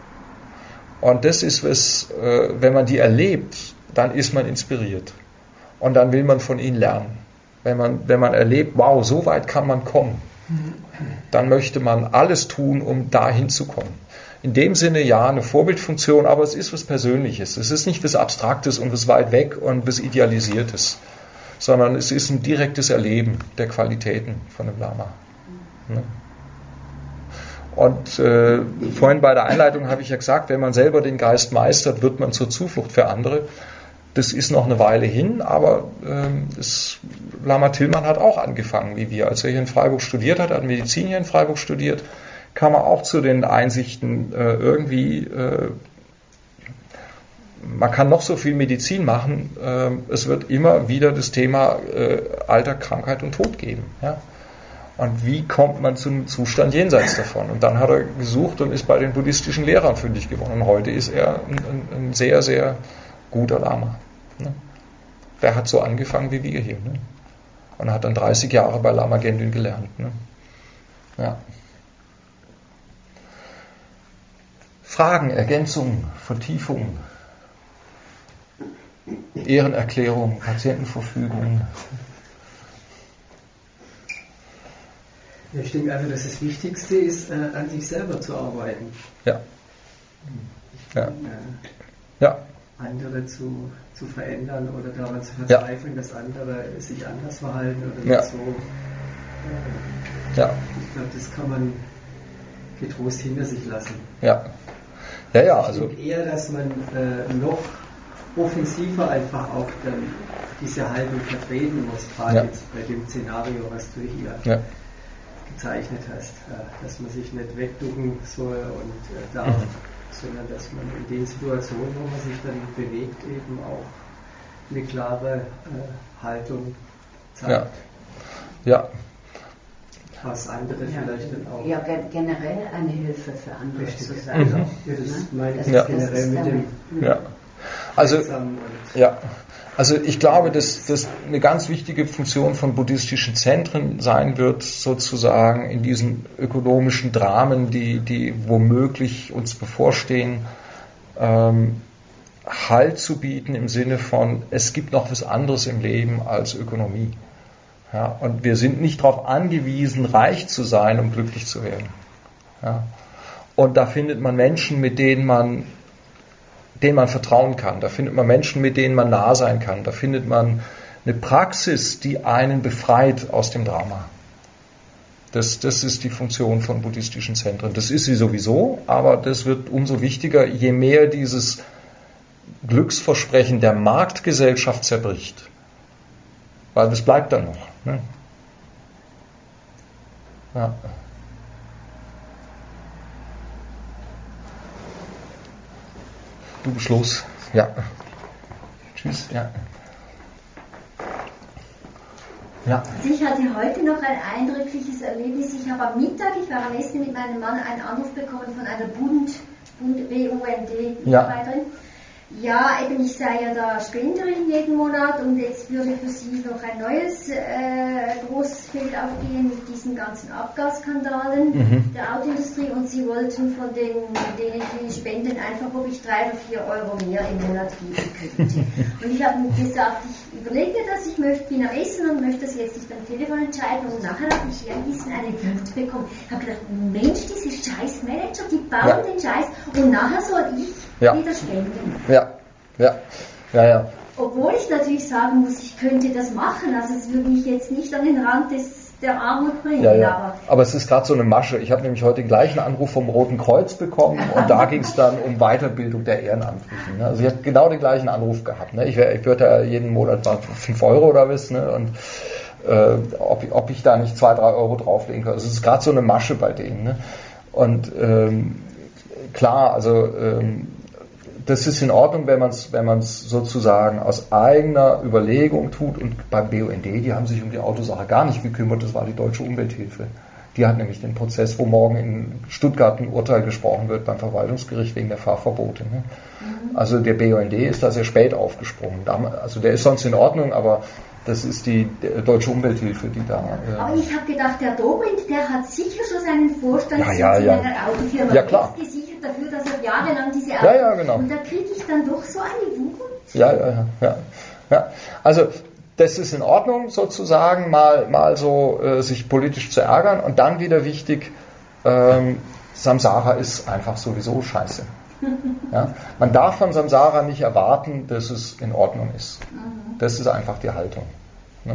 [SPEAKER 1] Und das ist was, äh, wenn man die erlebt, dann ist man inspiriert. Und dann will man von ihnen lernen. Wenn man, wenn man erlebt, wow, so weit kann man kommen, dann möchte man alles tun, um dahin zu kommen. In dem Sinne ja eine Vorbildfunktion, aber es ist was Persönliches. Es ist nicht was Abstraktes und was weit weg und was Idealisiertes, sondern es ist ein direktes Erleben der Qualitäten von dem Lama. Ne? Und äh, vorhin bei der Einleitung habe ich ja gesagt, wenn man selber den Geist meistert, wird man zur Zuflucht für andere. Das ist noch eine Weile hin, aber ähm, das, Lama Tilman hat auch angefangen wie wir. Als er hier in Freiburg studiert hat, hat Medizin hier in Freiburg studiert, kam er auch zu den Einsichten, äh, irgendwie, äh, man kann noch so viel Medizin machen, äh, es wird immer wieder das Thema äh, Alter, Krankheit und Tod geben. Ja? Und wie kommt man zu einem Zustand jenseits davon? Und dann hat er gesucht und ist bei den buddhistischen Lehrern fündig geworden. Und heute ist er ein, ein, ein sehr, sehr guter Lama. Ne? Der hat so angefangen wie wir hier. Ne? Und hat dann dreißig Jahre bei Lama Gendun gelernt. Ne? Ja. Fragen, Ergänzungen, Vertiefungen, Ehrenerklärungen, Patientenverfügungen.
[SPEAKER 6] Ich denke also, dass das Wichtigste ist, äh, an sich selber zu arbeiten.
[SPEAKER 1] Ja. Ja.
[SPEAKER 6] Äh,
[SPEAKER 1] ja.
[SPEAKER 6] Andere zu, zu verändern oder daran zu verzweifeln, ja. dass andere sich anders verhalten oder
[SPEAKER 1] ja.
[SPEAKER 6] so. Äh,
[SPEAKER 1] ja.
[SPEAKER 6] Ich glaube, das kann man getrost hinter sich lassen.
[SPEAKER 1] Ja. Ja, ja,
[SPEAKER 6] ich
[SPEAKER 1] also.
[SPEAKER 6] denke eher, dass man äh, noch offensiver einfach auch dann diese Haltung vertreten muss, gerade
[SPEAKER 1] ja.
[SPEAKER 6] jetzt bei dem Szenario, was du hier
[SPEAKER 1] ja.
[SPEAKER 6] gezeichnet hast, dass man sich nicht wegducken soll und äh, darf, mhm. sondern dass man in den Situationen, wo man sich dann bewegt, eben auch eine klare äh, Haltung zeigt.
[SPEAKER 1] Ja. ja.
[SPEAKER 6] Was andere ja. vielleicht dann auch.
[SPEAKER 2] Ja, generell eine Hilfe für andere
[SPEAKER 6] Richtig.
[SPEAKER 2] zu sein.
[SPEAKER 1] Mhm.
[SPEAKER 6] Ja, das
[SPEAKER 2] ne?
[SPEAKER 6] meine ich
[SPEAKER 1] ja.
[SPEAKER 6] generell mit dem.
[SPEAKER 1] Ja. Also, ja. Also ich glaube, dass das eine ganz wichtige Funktion von buddhistischen Zentren sein wird, sozusagen in diesen ökonomischen Dramen, die, die womöglich uns bevorstehen, ähm, Halt zu bieten im Sinne von, es gibt noch was anderes im Leben als Ökonomie. Ja, und wir sind nicht darauf angewiesen, reich zu sein, um glücklich zu werden. Ja. Und da findet man Menschen, mit denen man denen man vertrauen kann. Da findet man Menschen, mit denen man nah sein kann. Da findet man eine Praxis, die einen befreit aus dem Drama. Das, das ist die Funktion von buddhistischen Zentren. Das ist sie sowieso, aber das wird umso wichtiger, je mehr dieses Glücksversprechen der Marktgesellschaft zerbricht. Weil das bleibt dann noch. Ne? Ja. Du Schluss. Ja. Tschüss. Ja. Ja.
[SPEAKER 7] Also ich hatte heute noch ein eindrückliches Erlebnis. Ich habe am Mittag, ich war am Essen mit meinem Mann, einen Anruf bekommen von einer Bund, Bund B U N D-Mitarbeiterin. Ja. Ja, eben ich sei ja da Spenderin jeden Monat und jetzt würde für sie noch ein neues äh, großes Feld aufgehen mit diesen ganzen Abgasskandalen mhm. der Autoindustrie und sie wollten von den, denen die spenden einfach, ob ich drei oder vier Euro mehr im Monat geben könnte. Und ich habe gesagt, ich überlege mir das, ich möchte bin am Essen und möchte das jetzt nicht am Telefon entscheiden und nachher habe ich ein bisschen eine Wut bekommen. Ich habe gedacht, Mensch, diese scheiß Manager, die bauen ja. den Scheiß und nachher soll ich ja. wieder spenden.
[SPEAKER 1] Ja. Ja, ja, ja.
[SPEAKER 7] Obwohl ich natürlich sagen muss, ich könnte das machen, also es würde mich jetzt nicht an den Rand des, der Armut bringen.
[SPEAKER 1] Ja, ja. Aber, aber es ist gerade so eine Masche. Ich habe nämlich heute den gleichen Anruf vom Roten Kreuz bekommen und da ging es dann um Weiterbildung der Ehrenamtlichen. Ne? Also ich habe genau den gleichen Anruf gehabt. Ne? Ich, ich würde ja jeden Monat mal fünf Euro oder was, ne? Und äh, ob, ob ich da nicht zwei, drei Euro drauflegen kann. Also es ist gerade so eine Masche bei denen. Ne? Und ähm, klar, also ähm, das ist in Ordnung, wenn man es wenn man's sozusagen aus eigener Überlegung tut. Und beim B U N D, die haben sich um die Autosache gar nicht gekümmert, das war die Deutsche Umwelthilfe. Die hat nämlich den Prozess, wo morgen in Stuttgart ein Urteil gesprochen wird beim Verwaltungsgericht wegen der Fahrverbote. Ne? Mhm. Also der B U N D ist da sehr spät aufgesprungen. Also der ist sonst in Ordnung, aber das ist die Deutsche Umwelthilfe, die da...
[SPEAKER 7] Äh aber ich habe gedacht, der Dobrindt, der hat sicher schon seinen Vorstand
[SPEAKER 1] ja, ja, ja.
[SPEAKER 7] in einer Autofirma
[SPEAKER 1] ja, klar.
[SPEAKER 7] gesichert dafür, dass er jahrelang diese Autos...
[SPEAKER 1] Ja, ja, genau.
[SPEAKER 7] Und da kriege ich dann doch so eine Wut.
[SPEAKER 1] Ja, ja, ja, ja. ja. Also das ist in Ordnung, sozusagen, mal, mal so äh, sich politisch zu ärgern. Und dann wieder wichtig, ähm, Samsara ist einfach sowieso scheiße. Ja? Man darf von Samsara nicht erwarten, dass es in Ordnung ist. Das ist einfach die Haltung. Ne?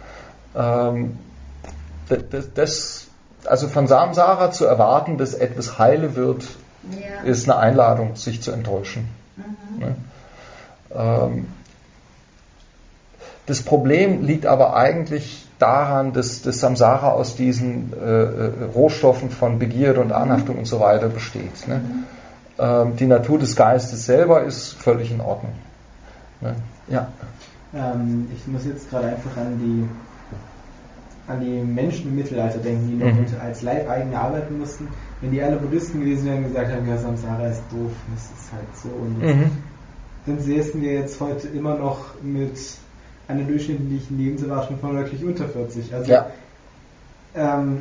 [SPEAKER 1] Ähm, das, das, also von Samsara zu erwarten, dass etwas heile wird, ja. ist eine Einladung, sich zu enttäuschen. Mhm. Ne? Ähm, das Problem liegt aber eigentlich daran, dass das Samsara aus diesen äh, Rohstoffen von Begierde und Anhaftung mhm. und so weiter besteht. Ne? Mhm. Ähm, die Natur des Geistes selber ist völlig in Ordnung. Ne? Ja.
[SPEAKER 8] Ähm, ich muss jetzt gerade einfach an die an die Menschen im Mittelalter denken, die noch mhm. als Leibeigene arbeiten mussten. Wenn die alle Buddhisten gewesen wären und gesagt haben, ja, Samsara ist doof, das ist halt so. Und
[SPEAKER 1] mhm.
[SPEAKER 8] dann säßen wir jetzt heute immer noch mit einer durchschnittlichen Lebenserwartung von deutlich unter vierzig. Also
[SPEAKER 1] ja.
[SPEAKER 8] ähm,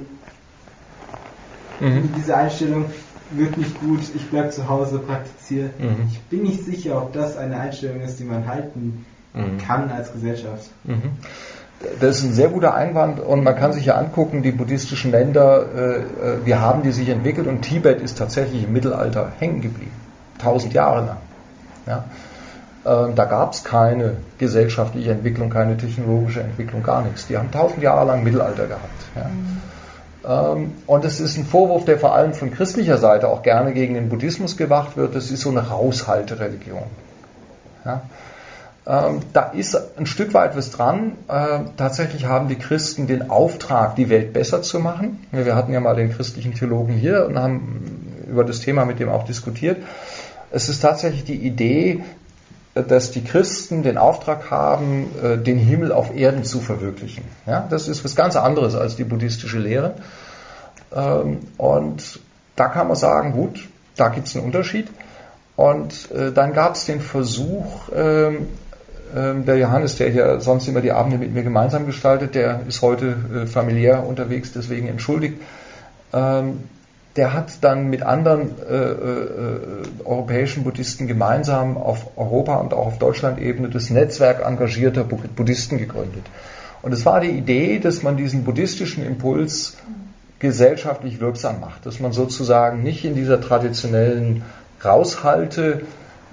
[SPEAKER 1] mhm.
[SPEAKER 8] diese Einstellung wird nicht gut, ich bleibe zu Hause, praktiziere.
[SPEAKER 1] Mhm.
[SPEAKER 8] Ich bin nicht sicher, ob das eine Einstellung ist, die man halten mhm. kann als Gesellschaft.
[SPEAKER 1] Mhm. Das ist ein sehr guter Einwand und man kann sich ja angucken, die buddhistischen Länder, äh, wir haben die sich entwickelt und Tibet ist tatsächlich im Mittelalter hängen geblieben. Tausend Jahre lang. Ja? Äh, da gab es keine gesellschaftliche Entwicklung, keine technologische Entwicklung, gar nichts. Die haben tausend Jahre lang Mittelalter gehabt. Ja? Mhm. Ähm, und es ist ein Vorwurf, der vor allem von christlicher Seite auch gerne gegen den Buddhismus gemacht wird, das ist so eine Haushaltereligion. Ja? Ähm, da ist ein Stück weit was dran. Äh, tatsächlich haben die Christen den Auftrag, die Welt besser zu machen. Wir hatten ja mal den christlichen Theologen hier und haben über das Thema mit dem auch diskutiert. Es ist tatsächlich die Idee, dass die Christen den Auftrag haben, äh, den Himmel auf Erden zu verwirklichen. Ja, das ist was ganz anderes als die buddhistische Lehre. Ähm, und da kann man sagen, gut, da gibt es einen Unterschied. Und äh, dann gab es den Versuch, ähm, der Johannes, der hier sonst immer die Abende mit mir gemeinsam gestaltet, der ist heute äh, familiär unterwegs, deswegen entschuldigt. Ähm, der hat dann mit anderen äh, äh, europäischen Buddhisten gemeinsam auf Europa- und auch auf Deutschland-Ebene das Netzwerk engagierter Buddhisten gegründet. Und es war die Idee, dass man diesen buddhistischen Impuls gesellschaftlich wirksam macht, dass man sozusagen nicht in dieser traditionellen Raushalte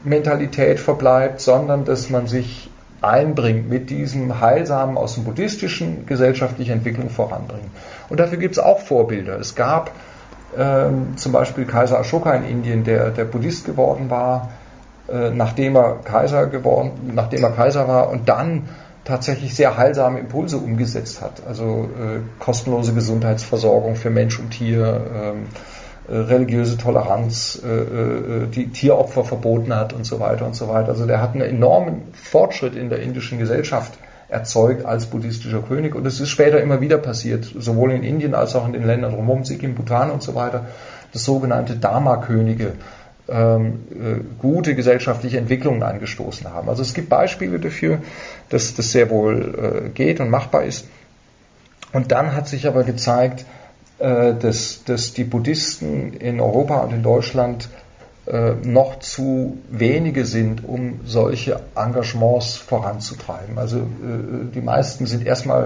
[SPEAKER 1] Mentalität verbleibt, sondern dass man sich einbringt mit diesem Heilsamen aus dem Buddhistischen, gesellschaftliche Entwicklung voranbringen. Und dafür gibt es auch Vorbilder. Es gab ähm, zum Beispiel Kaiser Ashoka in Indien, der, der Buddhist geworden war, äh, nachdem er Kaiser geworden, nachdem er Kaiser war und dann tatsächlich sehr heilsame Impulse umgesetzt hat. Also äh, kostenlose Gesundheitsversorgung für Mensch und Tier, ähm, äh, religiöse Toleranz, äh, äh, die Tieropfer verboten hat und so weiter und so weiter. Also der hat einen enormen Fortschritt in der indischen Gesellschaft erzeugt als buddhistischer König und es ist später immer wieder passiert, sowohl in Indien als auch in den Ländern drumherum, Sikkim, Bhutan und so weiter, dass sogenannte Dharma-Könige ähm, äh, gute gesellschaftliche Entwicklungen angestoßen haben. Also es gibt Beispiele dafür, dass das sehr wohl äh, geht und machbar ist. Und dann hat sich aber gezeigt, äh, dass, dass die Buddhisten in Europa und in Deutschland äh, noch zu wenige sind, um solche Engagements voranzutreiben. Also äh, die meisten sind erstmal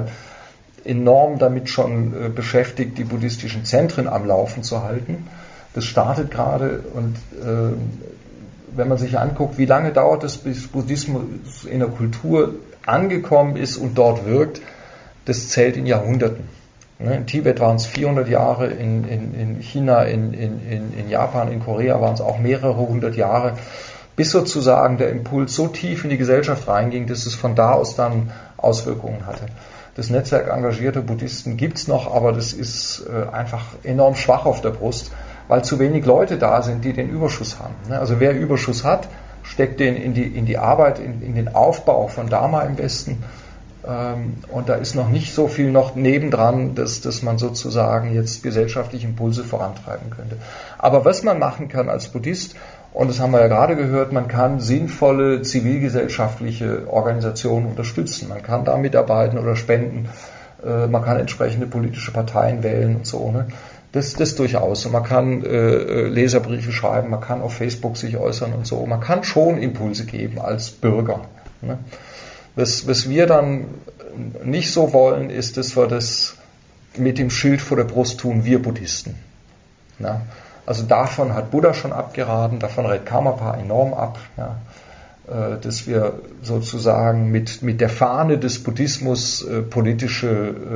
[SPEAKER 1] enorm damit schon äh, beschäftigt, die buddhistischen Zentren am Laufen zu halten. Das startet gerade und äh, wenn man sich anguckt, wie lange dauert es, bis Buddhismus in der Kultur angekommen ist und dort wirkt, das zählt in Jahrhunderten. In Tibet waren es vierhundert Jahre, in, in, in China, in, in, in Japan, in Korea waren es auch mehrere hundert Jahre, bis sozusagen der Impuls so tief in die Gesellschaft reinging, dass es von da aus dann Auswirkungen hatte. Das Netzwerk engagierter Buddhisten gibt es noch, aber das ist äh, einfach enorm schwach auf der Brust, weil zu wenig Leute da sind, die den Überschuss haben. Also wer Überschuss hat, steckt den in die, in die Arbeit, in, in den Aufbau von Dharma im Westen. Und da ist noch nicht so viel noch nebendran, dass, dass man sozusagen jetzt gesellschaftliche Impulse vorantreiben könnte. Aber was man machen kann als Buddhist, und das haben wir ja gerade gehört, man kann sinnvolle zivilgesellschaftliche Organisationen unterstützen. Man kann da mitarbeiten oder spenden. Man kann entsprechende politische Parteien wählen und so. Ne? Das, das durchaus. Und man kann äh, Leserbriefe schreiben, man kann auf Facebook sich äußern und so. Man kann schon Impulse geben als Bürger. Ne? Was, was wir dann nicht so wollen, ist, dass wir das mit dem Schild vor der Brust tun, wir Buddhisten. Ja? Also davon hat Buddha schon abgeraten, davon rät Karmapa enorm ab, ja? äh, dass wir sozusagen mit, mit der Fahne des Buddhismus äh, politische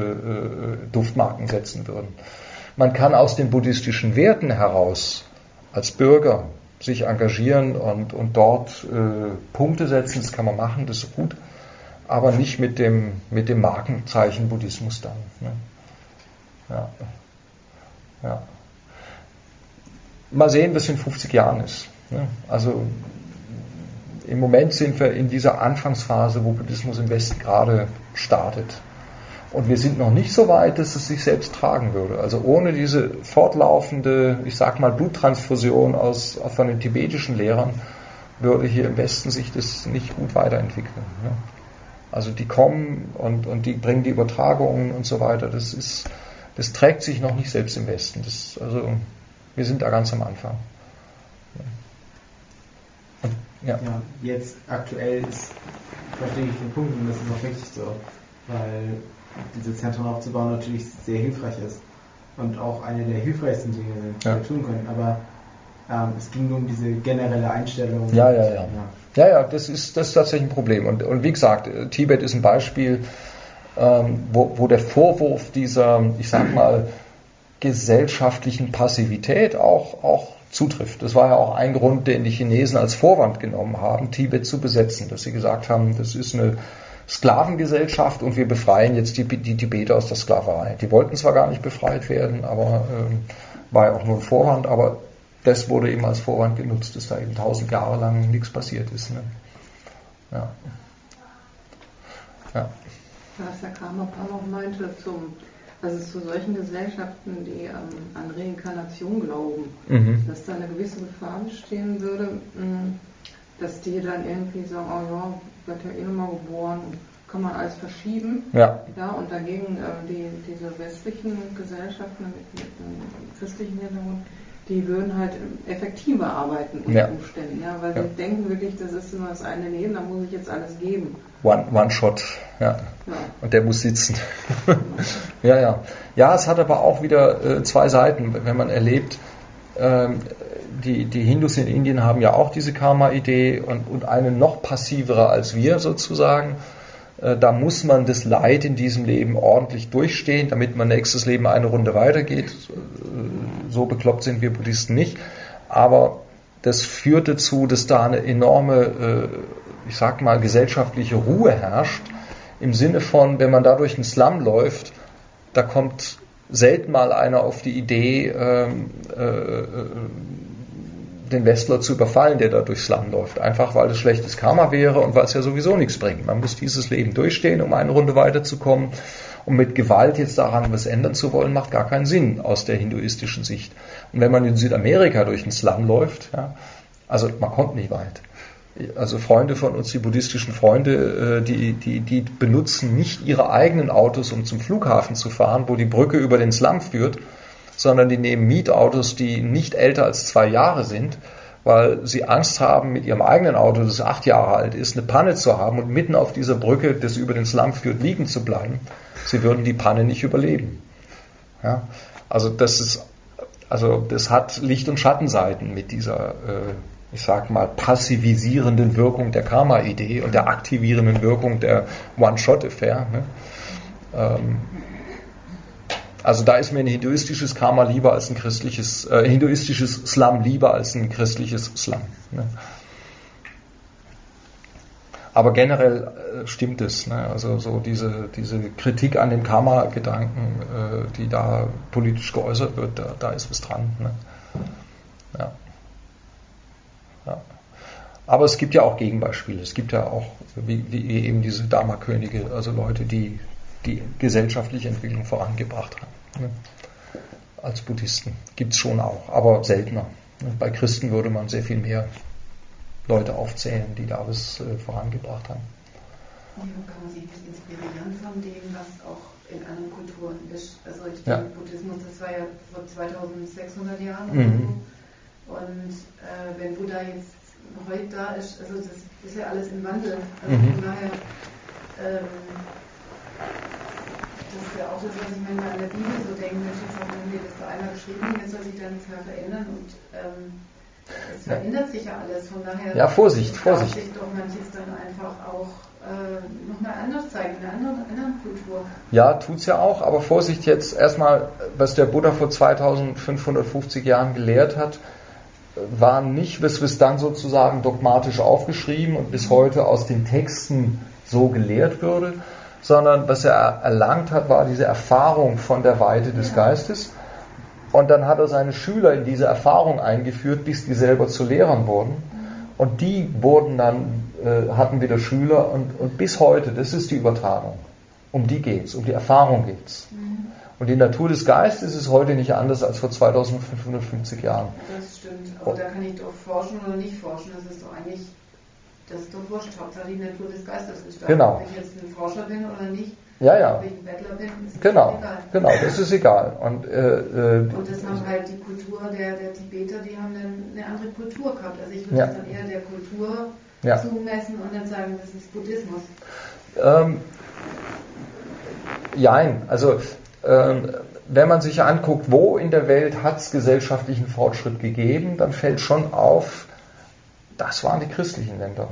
[SPEAKER 1] äh, Duftmarken setzen würden. Man kann aus den buddhistischen Werten heraus als Bürger sich engagieren und, und dort äh, Punkte setzen, das kann man machen, das ist gut. Aber nicht mit dem, mit dem Markenzeichen Buddhismus dann. Ne? Ja. Ja. Mal sehen, was in fünfzig Jahren ist. Ne? Also im Moment sind wir in dieser Anfangsphase, wo Buddhismus im Westen gerade startet. Und wir sind noch nicht so weit, dass es sich selbst tragen würde. Also ohne diese fortlaufende, ich sag mal, Bluttransfusion aus, von den tibetischen Lehrern würde hier im Westen sich das nicht gut weiterentwickeln. Ne? Also die kommen und, und die bringen die Übertragungen und so weiter. Das ist, das trägt sich noch nicht selbst im Westen. Das, also wir sind da ganz am Anfang. Und, ja.
[SPEAKER 8] Ja, jetzt aktuell ist, verstehe ich den Punkt und das ist auch richtig so, weil diese Zentren aufzubauen natürlich sehr hilfreich ist und auch eine der hilfreichsten Dinge sind, die ja. wir tun können. Aber ähm, es ging nur um diese generelle Einstellung.
[SPEAKER 1] Ja, ja, ja. ja. Ja, ja, das ist, das ist tatsächlich ein Problem. Und, und wie gesagt, Tibet ist ein Beispiel, ähm, wo, wo der Vorwurf dieser, ich sag mal, gesellschaftlichen Passivität auch, auch zutrifft. Das war ja auch ein Grund, den die Chinesen als Vorwand genommen haben, Tibet zu besetzen. Dass sie gesagt haben, das ist eine Sklavengesellschaft und wir befreien jetzt die, die Tibeter aus der Sklaverei. Die wollten zwar gar nicht befreit werden, aber ähm, war ja auch nur ein Vorwand, aber das wurde eben als Vorwand genutzt, dass da eben tausend Jahre lang nichts passiert ist. Ne? Ja. Ja.
[SPEAKER 3] Was Herr Karmapa noch meinte, zum, also zu solchen Gesellschaften, die ähm, an Reinkarnation glauben, mhm. dass da eine gewisse Gefahr bestehen würde, mh, dass die dann irgendwie sagen, oh ja, wird ja eh nochmal geboren, kann man alles verschieben.
[SPEAKER 1] Ja.
[SPEAKER 3] Ja, und dagegen äh, die, diese westlichen Gesellschaften mit, mit einem christlichen Hintergrund, die würden halt effektiver arbeiten unter ja. Umständen, ja, weil ja. sie denken wirklich, das ist immer das eine Leben, da muss ich jetzt alles geben.
[SPEAKER 1] One, one shot, ja. ja. Und der muss sitzen. ja, ja. Ja, es hat aber auch wieder äh, zwei Seiten, wenn man erlebt, ähm, die, die Hindus in Indien haben ja auch diese Karma-Idee und, und eine noch passivere als wir sozusagen. Äh, da muss man das Leid in diesem Leben ordentlich durchstehen, damit man nächstes Leben eine Runde weitergeht. Äh, so bekloppt sind wir Buddhisten nicht. Aber das führt dazu, dass da eine enorme, äh, ich sag mal, gesellschaftliche Ruhe herrscht. Im Sinne von, wenn man da durch den Slum läuft, da kommt selten mal einer auf die Idee, äh, äh, den Westler zu überfallen, der da durchs Slum läuft. Einfach, weil es schlechtes Karma wäre und weil es ja sowieso nichts bringt. Man muss dieses Leben durchstehen, um eine Runde weiterzukommen. Und mit Gewalt jetzt daran was ändern zu wollen, macht gar keinen Sinn aus der hinduistischen Sicht. Und wenn man in Südamerika durch den Slum läuft, ja, also man kommt nicht weit. Also Freunde von uns, die buddhistischen Freunde, die, die, die benutzen nicht ihre eigenen Autos, um zum Flughafen zu fahren, wo die Brücke über den Slum führt, sondern die nehmen Mietautos, die nicht älter als zwei Jahre sind, weil sie Angst haben, mit ihrem eigenen Auto, das acht Jahre alt ist, eine Panne zu haben und mitten auf dieser Brücke, das über den Slum führt, liegen zu bleiben. Sie würden die Panne nicht überleben. Ja? Also das ist, also das hat Licht- und Schattenseiten mit dieser äh, ich sag mal, passivisierenden Wirkung der Karma-Idee und der aktivierenden Wirkung der One-Shot-Affair. Ne? Ähm, also da ist mir ein hinduistisches Karma lieber als ein christliches, äh, hinduistisches Slum lieber als ein christliches Slum. Ne? Aber generell äh, stimmt es. Ne? Also so diese, diese Kritik an dem Karma-Gedanken, äh, die da politisch geäußert wird, da, da ist was dran. Ne? Ja. Ja. Aber es gibt ja auch Gegenbeispiele. Es gibt ja auch, wie, wie eben diese Dharma-Könige, also Leute, die die gesellschaftliche Entwicklung vorangebracht haben. Ne? Als Buddhisten. Gibt es schon auch, aber seltener. Ne? Bei Christen würde man sehr viel mehr Leute aufzählen, die da was äh, vorangebracht haben.
[SPEAKER 5] Und wo kann man sich nicht inspirieren von dem, was auch in anderen Kulturen ist? Also ich
[SPEAKER 1] ja.
[SPEAKER 5] denke, Buddhismus, das war ja vor zweitausendsechshundert Jahren
[SPEAKER 1] mhm.
[SPEAKER 5] oder so. Und äh, wenn Buddha jetzt heute da ist, also das ist ja alles im Wandel. Also
[SPEAKER 1] mhm.
[SPEAKER 5] von daher, ähm, das ist ja auch das, was ich manchmal an der Bibel so denke, Mensch, jetzt hat man mir das da einmal geschrieben, jetzt soll sich da nichts mehr verändern und ähm, es verändert sich ja alles. Von daher
[SPEAKER 1] ja, Vorsicht, Vorsicht.
[SPEAKER 5] darf sich doch manches dann einfach auch äh, nochmal anders zeigen, in einer anderen, anderen Kultur.
[SPEAKER 1] Ja, tut's ja auch, aber Vorsicht jetzt erstmal, was der Buddha vor zweitausendfünfhundertfünfzig Jahren gelehrt hat, war nicht, was es dann sozusagen dogmatisch aufgeschrieben und bis heute aus den Texten so gelehrt würde, sondern was er erlangt hat, war diese Erfahrung von der Weite des Geistes. Und dann hat er seine Schüler in diese Erfahrung eingeführt, bis die selber zu Lehrern wurden. Und die wurden dann, äh, hatten wieder Schüler und, und bis heute, das ist die Übertragung. Um die geht's, um die Erfahrung geht's. Und die Natur des Geistes ist heute nicht anders als vor zweitausendfünfhundertfünfzig Jahren.
[SPEAKER 5] Das stimmt, aber da kann ich doch forschen oder nicht forschen, das ist doch eigentlich, das ist doch wurscht, Hauptsache die Natur des Geistes ist da.
[SPEAKER 1] Genau.
[SPEAKER 5] Ob ich jetzt ein Forscher bin oder nicht,
[SPEAKER 1] ja, ja.
[SPEAKER 5] ob ich ein Bettler bin, ist
[SPEAKER 1] genau.
[SPEAKER 5] egal.
[SPEAKER 1] Genau, das ist egal. Und, äh, äh,
[SPEAKER 5] Und das haben halt die Kultur der, der Tibeter, die haben dann eine andere Kultur gehabt. Also ich würde
[SPEAKER 1] ja.
[SPEAKER 5] das dann eher der Kultur
[SPEAKER 1] ja.
[SPEAKER 5] zumessen und dann sagen, das ist Buddhismus.
[SPEAKER 1] Ähm, jein, also ähm, wenn man sich anguckt, wo in der Welt hat es gesellschaftlichen Fortschritt gegeben, dann fällt schon auf, das waren die christlichen Länder.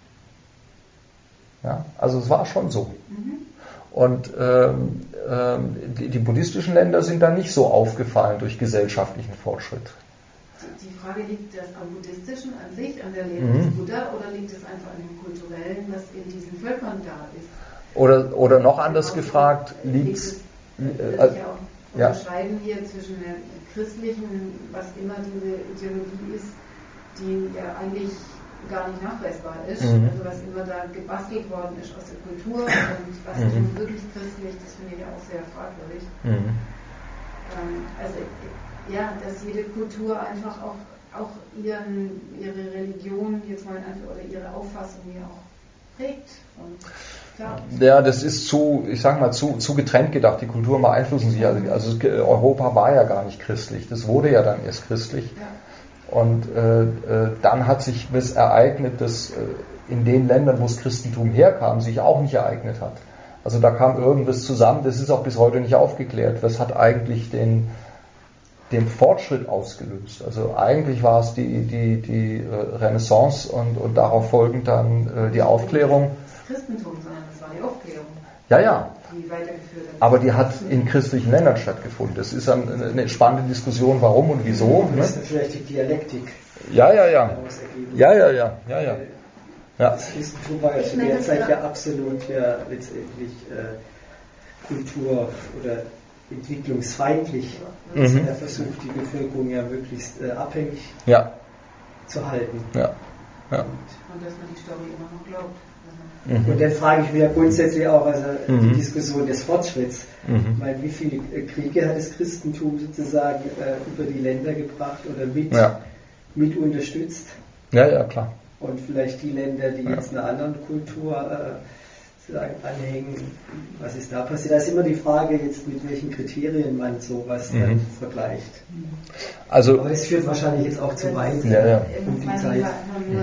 [SPEAKER 1] Ja, also es war schon so.
[SPEAKER 5] Mhm.
[SPEAKER 1] Und ähm, ähm, die, die buddhistischen Länder sind da nicht so aufgefallen durch gesellschaftlichen Fortschritt.
[SPEAKER 5] Die Frage, liegt das am Buddhistischen an sich, an der Lehre
[SPEAKER 1] mhm.
[SPEAKER 5] des Buddha, oder liegt es einfach an dem Kulturellen, was in diesen Völkern da ist?
[SPEAKER 1] Oder, oder noch anders genau, gefragt, liegt es...
[SPEAKER 5] Würde äh, ich ja auch ja. unterscheiden hier zwischen der christlichen, was immer diese Ideologie ist, die ja eigentlich gar nicht nachweisbar ist, mhm. also was immer da gebastelt worden ist aus der Kultur und was mhm. ist nun wirklich christlich, das finde ich ja auch sehr fragwürdig. Mhm. Ähm, also ja, dass jede Kultur einfach auch, auch ihren, ihre Religion jetzt mal einfach oder ihre Auffassung ja auch prägt. Und klar.
[SPEAKER 1] Ja, das ist zu, ich sag mal, zu, zu getrennt gedacht. Die Kulturen beeinflussen sich. Also, also Europa war ja gar nicht christlich. Das wurde ja dann erst christlich.
[SPEAKER 5] Ja.
[SPEAKER 1] Und äh, äh, dann hat sich was ereignet, das äh, in den Ländern, wo das Christentum herkam, sich auch nicht ereignet hat. Also da kam irgendwas zusammen, das ist auch bis heute nicht aufgeklärt. Was hat eigentlich den den Fortschritt ausgelöst. Also eigentlich war es die, die, die Renaissance und, und darauf folgend dann äh, die Aufklärung.
[SPEAKER 5] Das Christentum, sondern das war die Aufklärung.
[SPEAKER 1] Ja, ja.
[SPEAKER 5] Die weitergeführt hat.
[SPEAKER 1] Aber die hat in christlichen Ländern stattgefunden. Das ist eine, eine spannende Diskussion, warum und wieso.
[SPEAKER 6] Das ist ne? vielleicht die Dialektik.
[SPEAKER 1] Ja, ja, ja. Ja, ja, ja. ja, ja. Ja.
[SPEAKER 6] Das Christentum war ja zu der Zeit ja absolut ja letztendlich äh, Kultur- oder entwicklungsfeindlich. Mhm. Also er versucht, die Bevölkerung ja möglichst äh, abhängig
[SPEAKER 1] ja.
[SPEAKER 6] zu halten.
[SPEAKER 1] Ja. Ja.
[SPEAKER 5] Und, und dass man die Story immer noch glaubt.
[SPEAKER 6] Mhm. Und dann frage ich mich ja grundsätzlich auch, also mhm. die Diskussion des Fortschritts,
[SPEAKER 1] mhm.
[SPEAKER 6] weil wie viele Kriege hat das Christentum sozusagen äh, über die Länder gebracht oder mit,
[SPEAKER 1] ja.
[SPEAKER 6] mit unterstützt?
[SPEAKER 1] Ja, ja, klar.
[SPEAKER 6] Und vielleicht die Länder, die
[SPEAKER 1] ja.
[SPEAKER 6] jetzt einer anderen Kultur äh, sozusagen anhängen, was ist da passiert? Da ist immer die Frage jetzt, mit welchen Kriterien man sowas mhm. dann vergleicht.
[SPEAKER 1] Also,
[SPEAKER 6] aber es führt wahrscheinlich jetzt auch zu weit.
[SPEAKER 1] Ja, ja.
[SPEAKER 5] Um die Zeit. Nur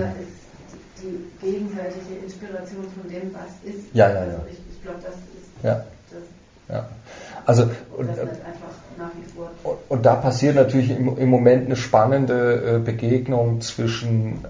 [SPEAKER 5] die gegenseitige Inspiration von dem, was ist.
[SPEAKER 1] Ja, ja, ja.
[SPEAKER 5] Also ich, ich glaube, das ist
[SPEAKER 1] ja.
[SPEAKER 5] das.
[SPEAKER 1] Ja. Also, und,
[SPEAKER 5] das einfach nach wie vor.
[SPEAKER 1] Und, und da passiert natürlich im, im Moment eine spannende äh, Begegnung zwischen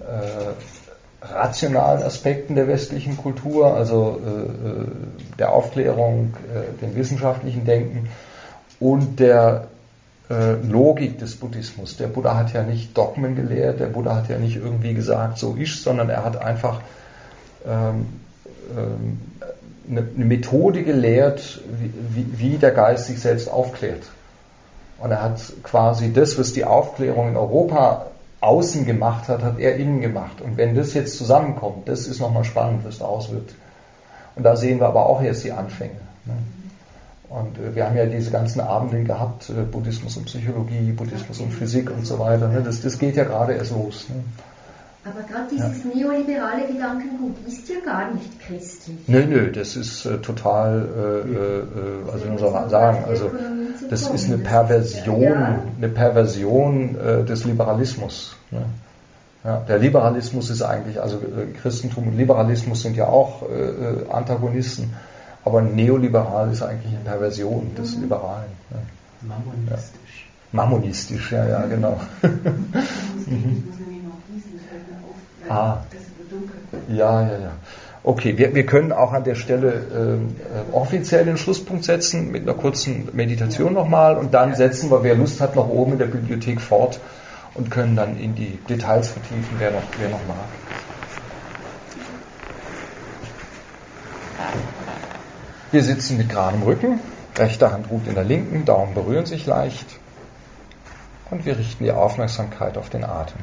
[SPEAKER 1] äh, rationalen Aspekten der westlichen Kultur, also äh, der Aufklärung, äh, dem wissenschaftlichen Denken und der äh, Logik des Buddhismus. Der Buddha hat ja nicht Dogmen gelehrt, der Buddha hat ja nicht irgendwie gesagt, so ist, sondern er hat einfach ähm, ähm, eine, eine Methode gelehrt, wie, wie, wie der Geist sich selbst aufklärt. Und er hat quasi das, was die Aufklärung in Europa außen gemacht hat, hat er innen gemacht. Und wenn das jetzt zusammenkommt, das ist nochmal spannend, was daraus wird. Und da sehen wir aber auch jetzt die Anfänge. Ne? Und äh, wir haben ja diese ganzen Abende gehabt, äh, Buddhismus und Psychologie, Buddhismus und Physik und so weiter. Ne? Das, das geht ja gerade erst los. Ne?
[SPEAKER 7] Aber gerade dieses ja. neoliberale Gedankengut ist ja gar nicht christlich.
[SPEAKER 1] Nö, nö, das ist äh, total, äh, äh, also wie soll man sagen, also das ist eine Perversion, ja. eine Perversion äh, des Liberalismus. Ne? Ja, der Liberalismus ist eigentlich, also äh, Christentum und Liberalismus sind ja auch äh, Antagonisten, aber neoliberal ist eigentlich eine Perversion mhm. des Liberalen. Ne?
[SPEAKER 8] Mammonistisch.
[SPEAKER 1] Ja. Mammonistisch, ja, ja, genau. mhm. Ah. Ja, ja, ja. Okay, wir, wir können auch an der Stelle äh, offiziell den Schlusspunkt setzen mit einer kurzen Meditation nochmal und dann setzen wir, wer Lust hat, noch oben in der Bibliothek fort und können dann in die Details vertiefen, wer noch, wer noch mag. Wir sitzen mit geradem Rücken, rechte Hand ruht in der linken, Daumen berühren sich leicht und wir richten die Aufmerksamkeit auf den Atem.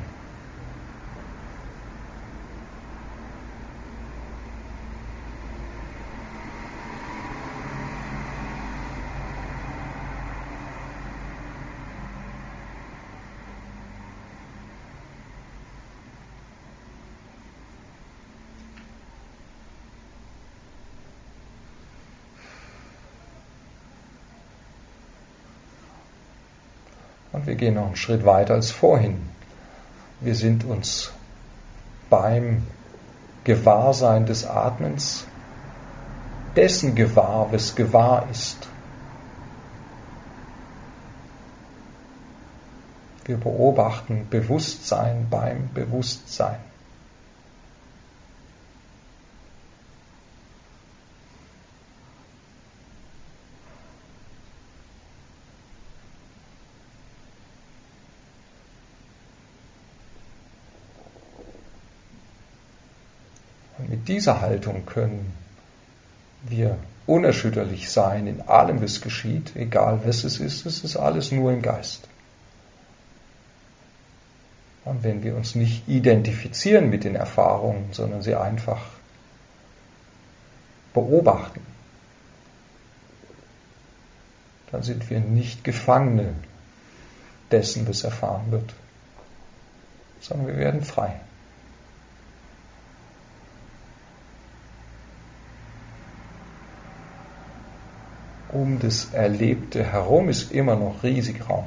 [SPEAKER 1] Und wir gehen noch einen Schritt weiter als vorhin. Wir sind uns beim Gewahrsein des Atmens dessen gewahr, was gewahr ist. Wir beobachten Bewusstsein beim Bewusstsein. Mit dieser Haltung können wir unerschütterlich sein in allem, was geschieht, egal was es ist, es ist alles nur im Geist. Und wenn wir uns nicht identifizieren mit den Erfahrungen, sondern sie einfach beobachten, dann sind wir nicht Gefangene dessen, was erfahren wird, sondern wir werden frei. Um das Erlebte herum ist immer noch riesig Raum.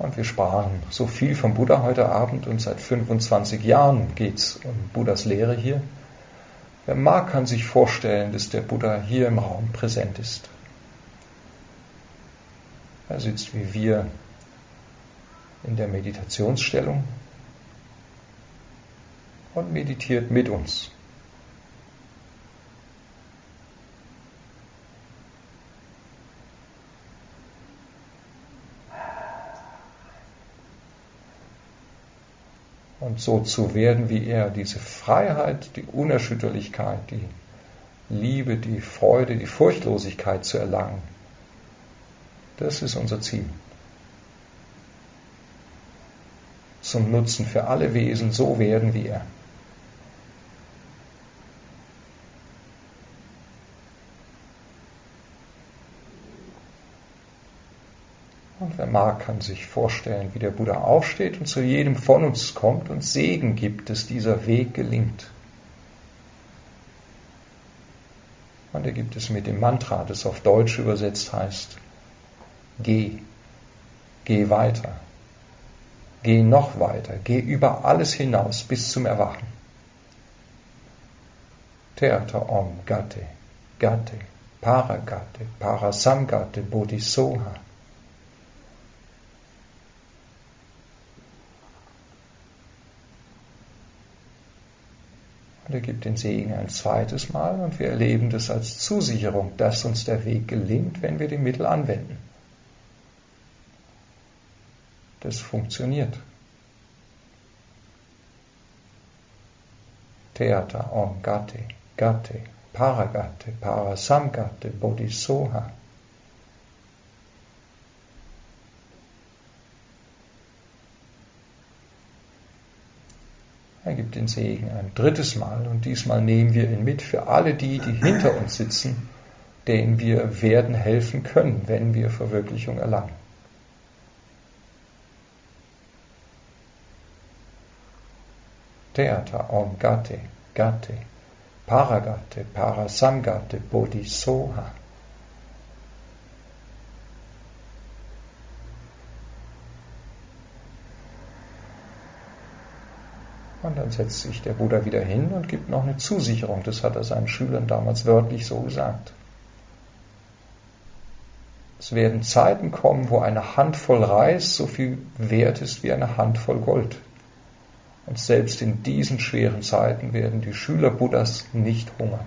[SPEAKER 1] Und wir sprachen so viel vom Buddha heute Abend und seit fünfundzwanzig Jahren geht es um Buddhas Lehre hier. Wer mag, kann sich vorstellen, dass der Buddha hier im Raum präsent ist. Er sitzt wie wir in der Meditationsstellung und meditiert mit uns. Und so zu werden wie er, diese Freiheit, die Unerschütterlichkeit, die Liebe, die Freude, die Furchtlosigkeit zu erlangen, das ist unser Ziel. Zum Nutzen für alle Wesen, so werden wie er. Und wer mag, kann sich vorstellen, wie der Buddha aufsteht und zu jedem von uns kommt und Segen gibt, dass dieser Weg gelingt. Und er gibt es mit dem Mantra, das auf Deutsch übersetzt heißt: Geh, geh weiter, geh noch weiter, geh über alles hinaus bis zum Erwachen. Theata Om Gate, Gate, Paragate, Parasamgate, Bodhisoha. Und er gibt den Segen ein zweites Mal und wir erleben das als Zusicherung, dass uns der Weg gelingt, wenn wir die Mittel anwenden. Das funktioniert. Theata Om Gate, Gate, Paragate, Parasamgate, Bodhisoha. Er gibt den Segen ein drittes Mal und diesmal nehmen wir ihn mit für alle die, die hinter uns sitzen, denen wir werden helfen können, wenn wir Verwirklichung erlangen. Theata Om Gate, Gate, Paragate, Parasamgate, Bodhisoha. Und dann setzt sich der Buddha wieder hin und gibt noch eine Zusicherung. Das hat er seinen Schülern damals wörtlich so gesagt. Es werden Zeiten kommen, wo eine Handvoll Reis so viel wert ist wie eine Handvoll Gold. Und selbst in diesen schweren Zeiten werden die Schüler Buddhas nicht hungern.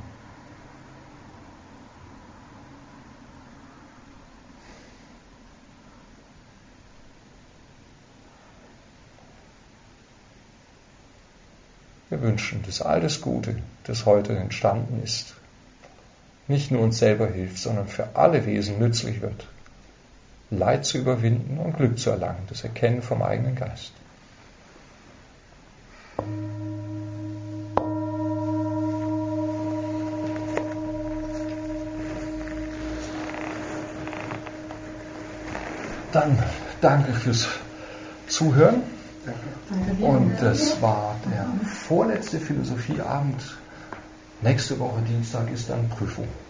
[SPEAKER 1] Wir wünschen, dass all das Gute, das heute entstanden ist, nicht nur uns selber hilft, sondern für alle Wesen nützlich wird, Leid zu überwinden und Glück zu erlangen, das Erkennen vom eigenen Geist. Dann danke fürs Zuhören. Und das war der vorletzte Philosophieabend. Nächste Woche Dienstag ist dann Prüfung.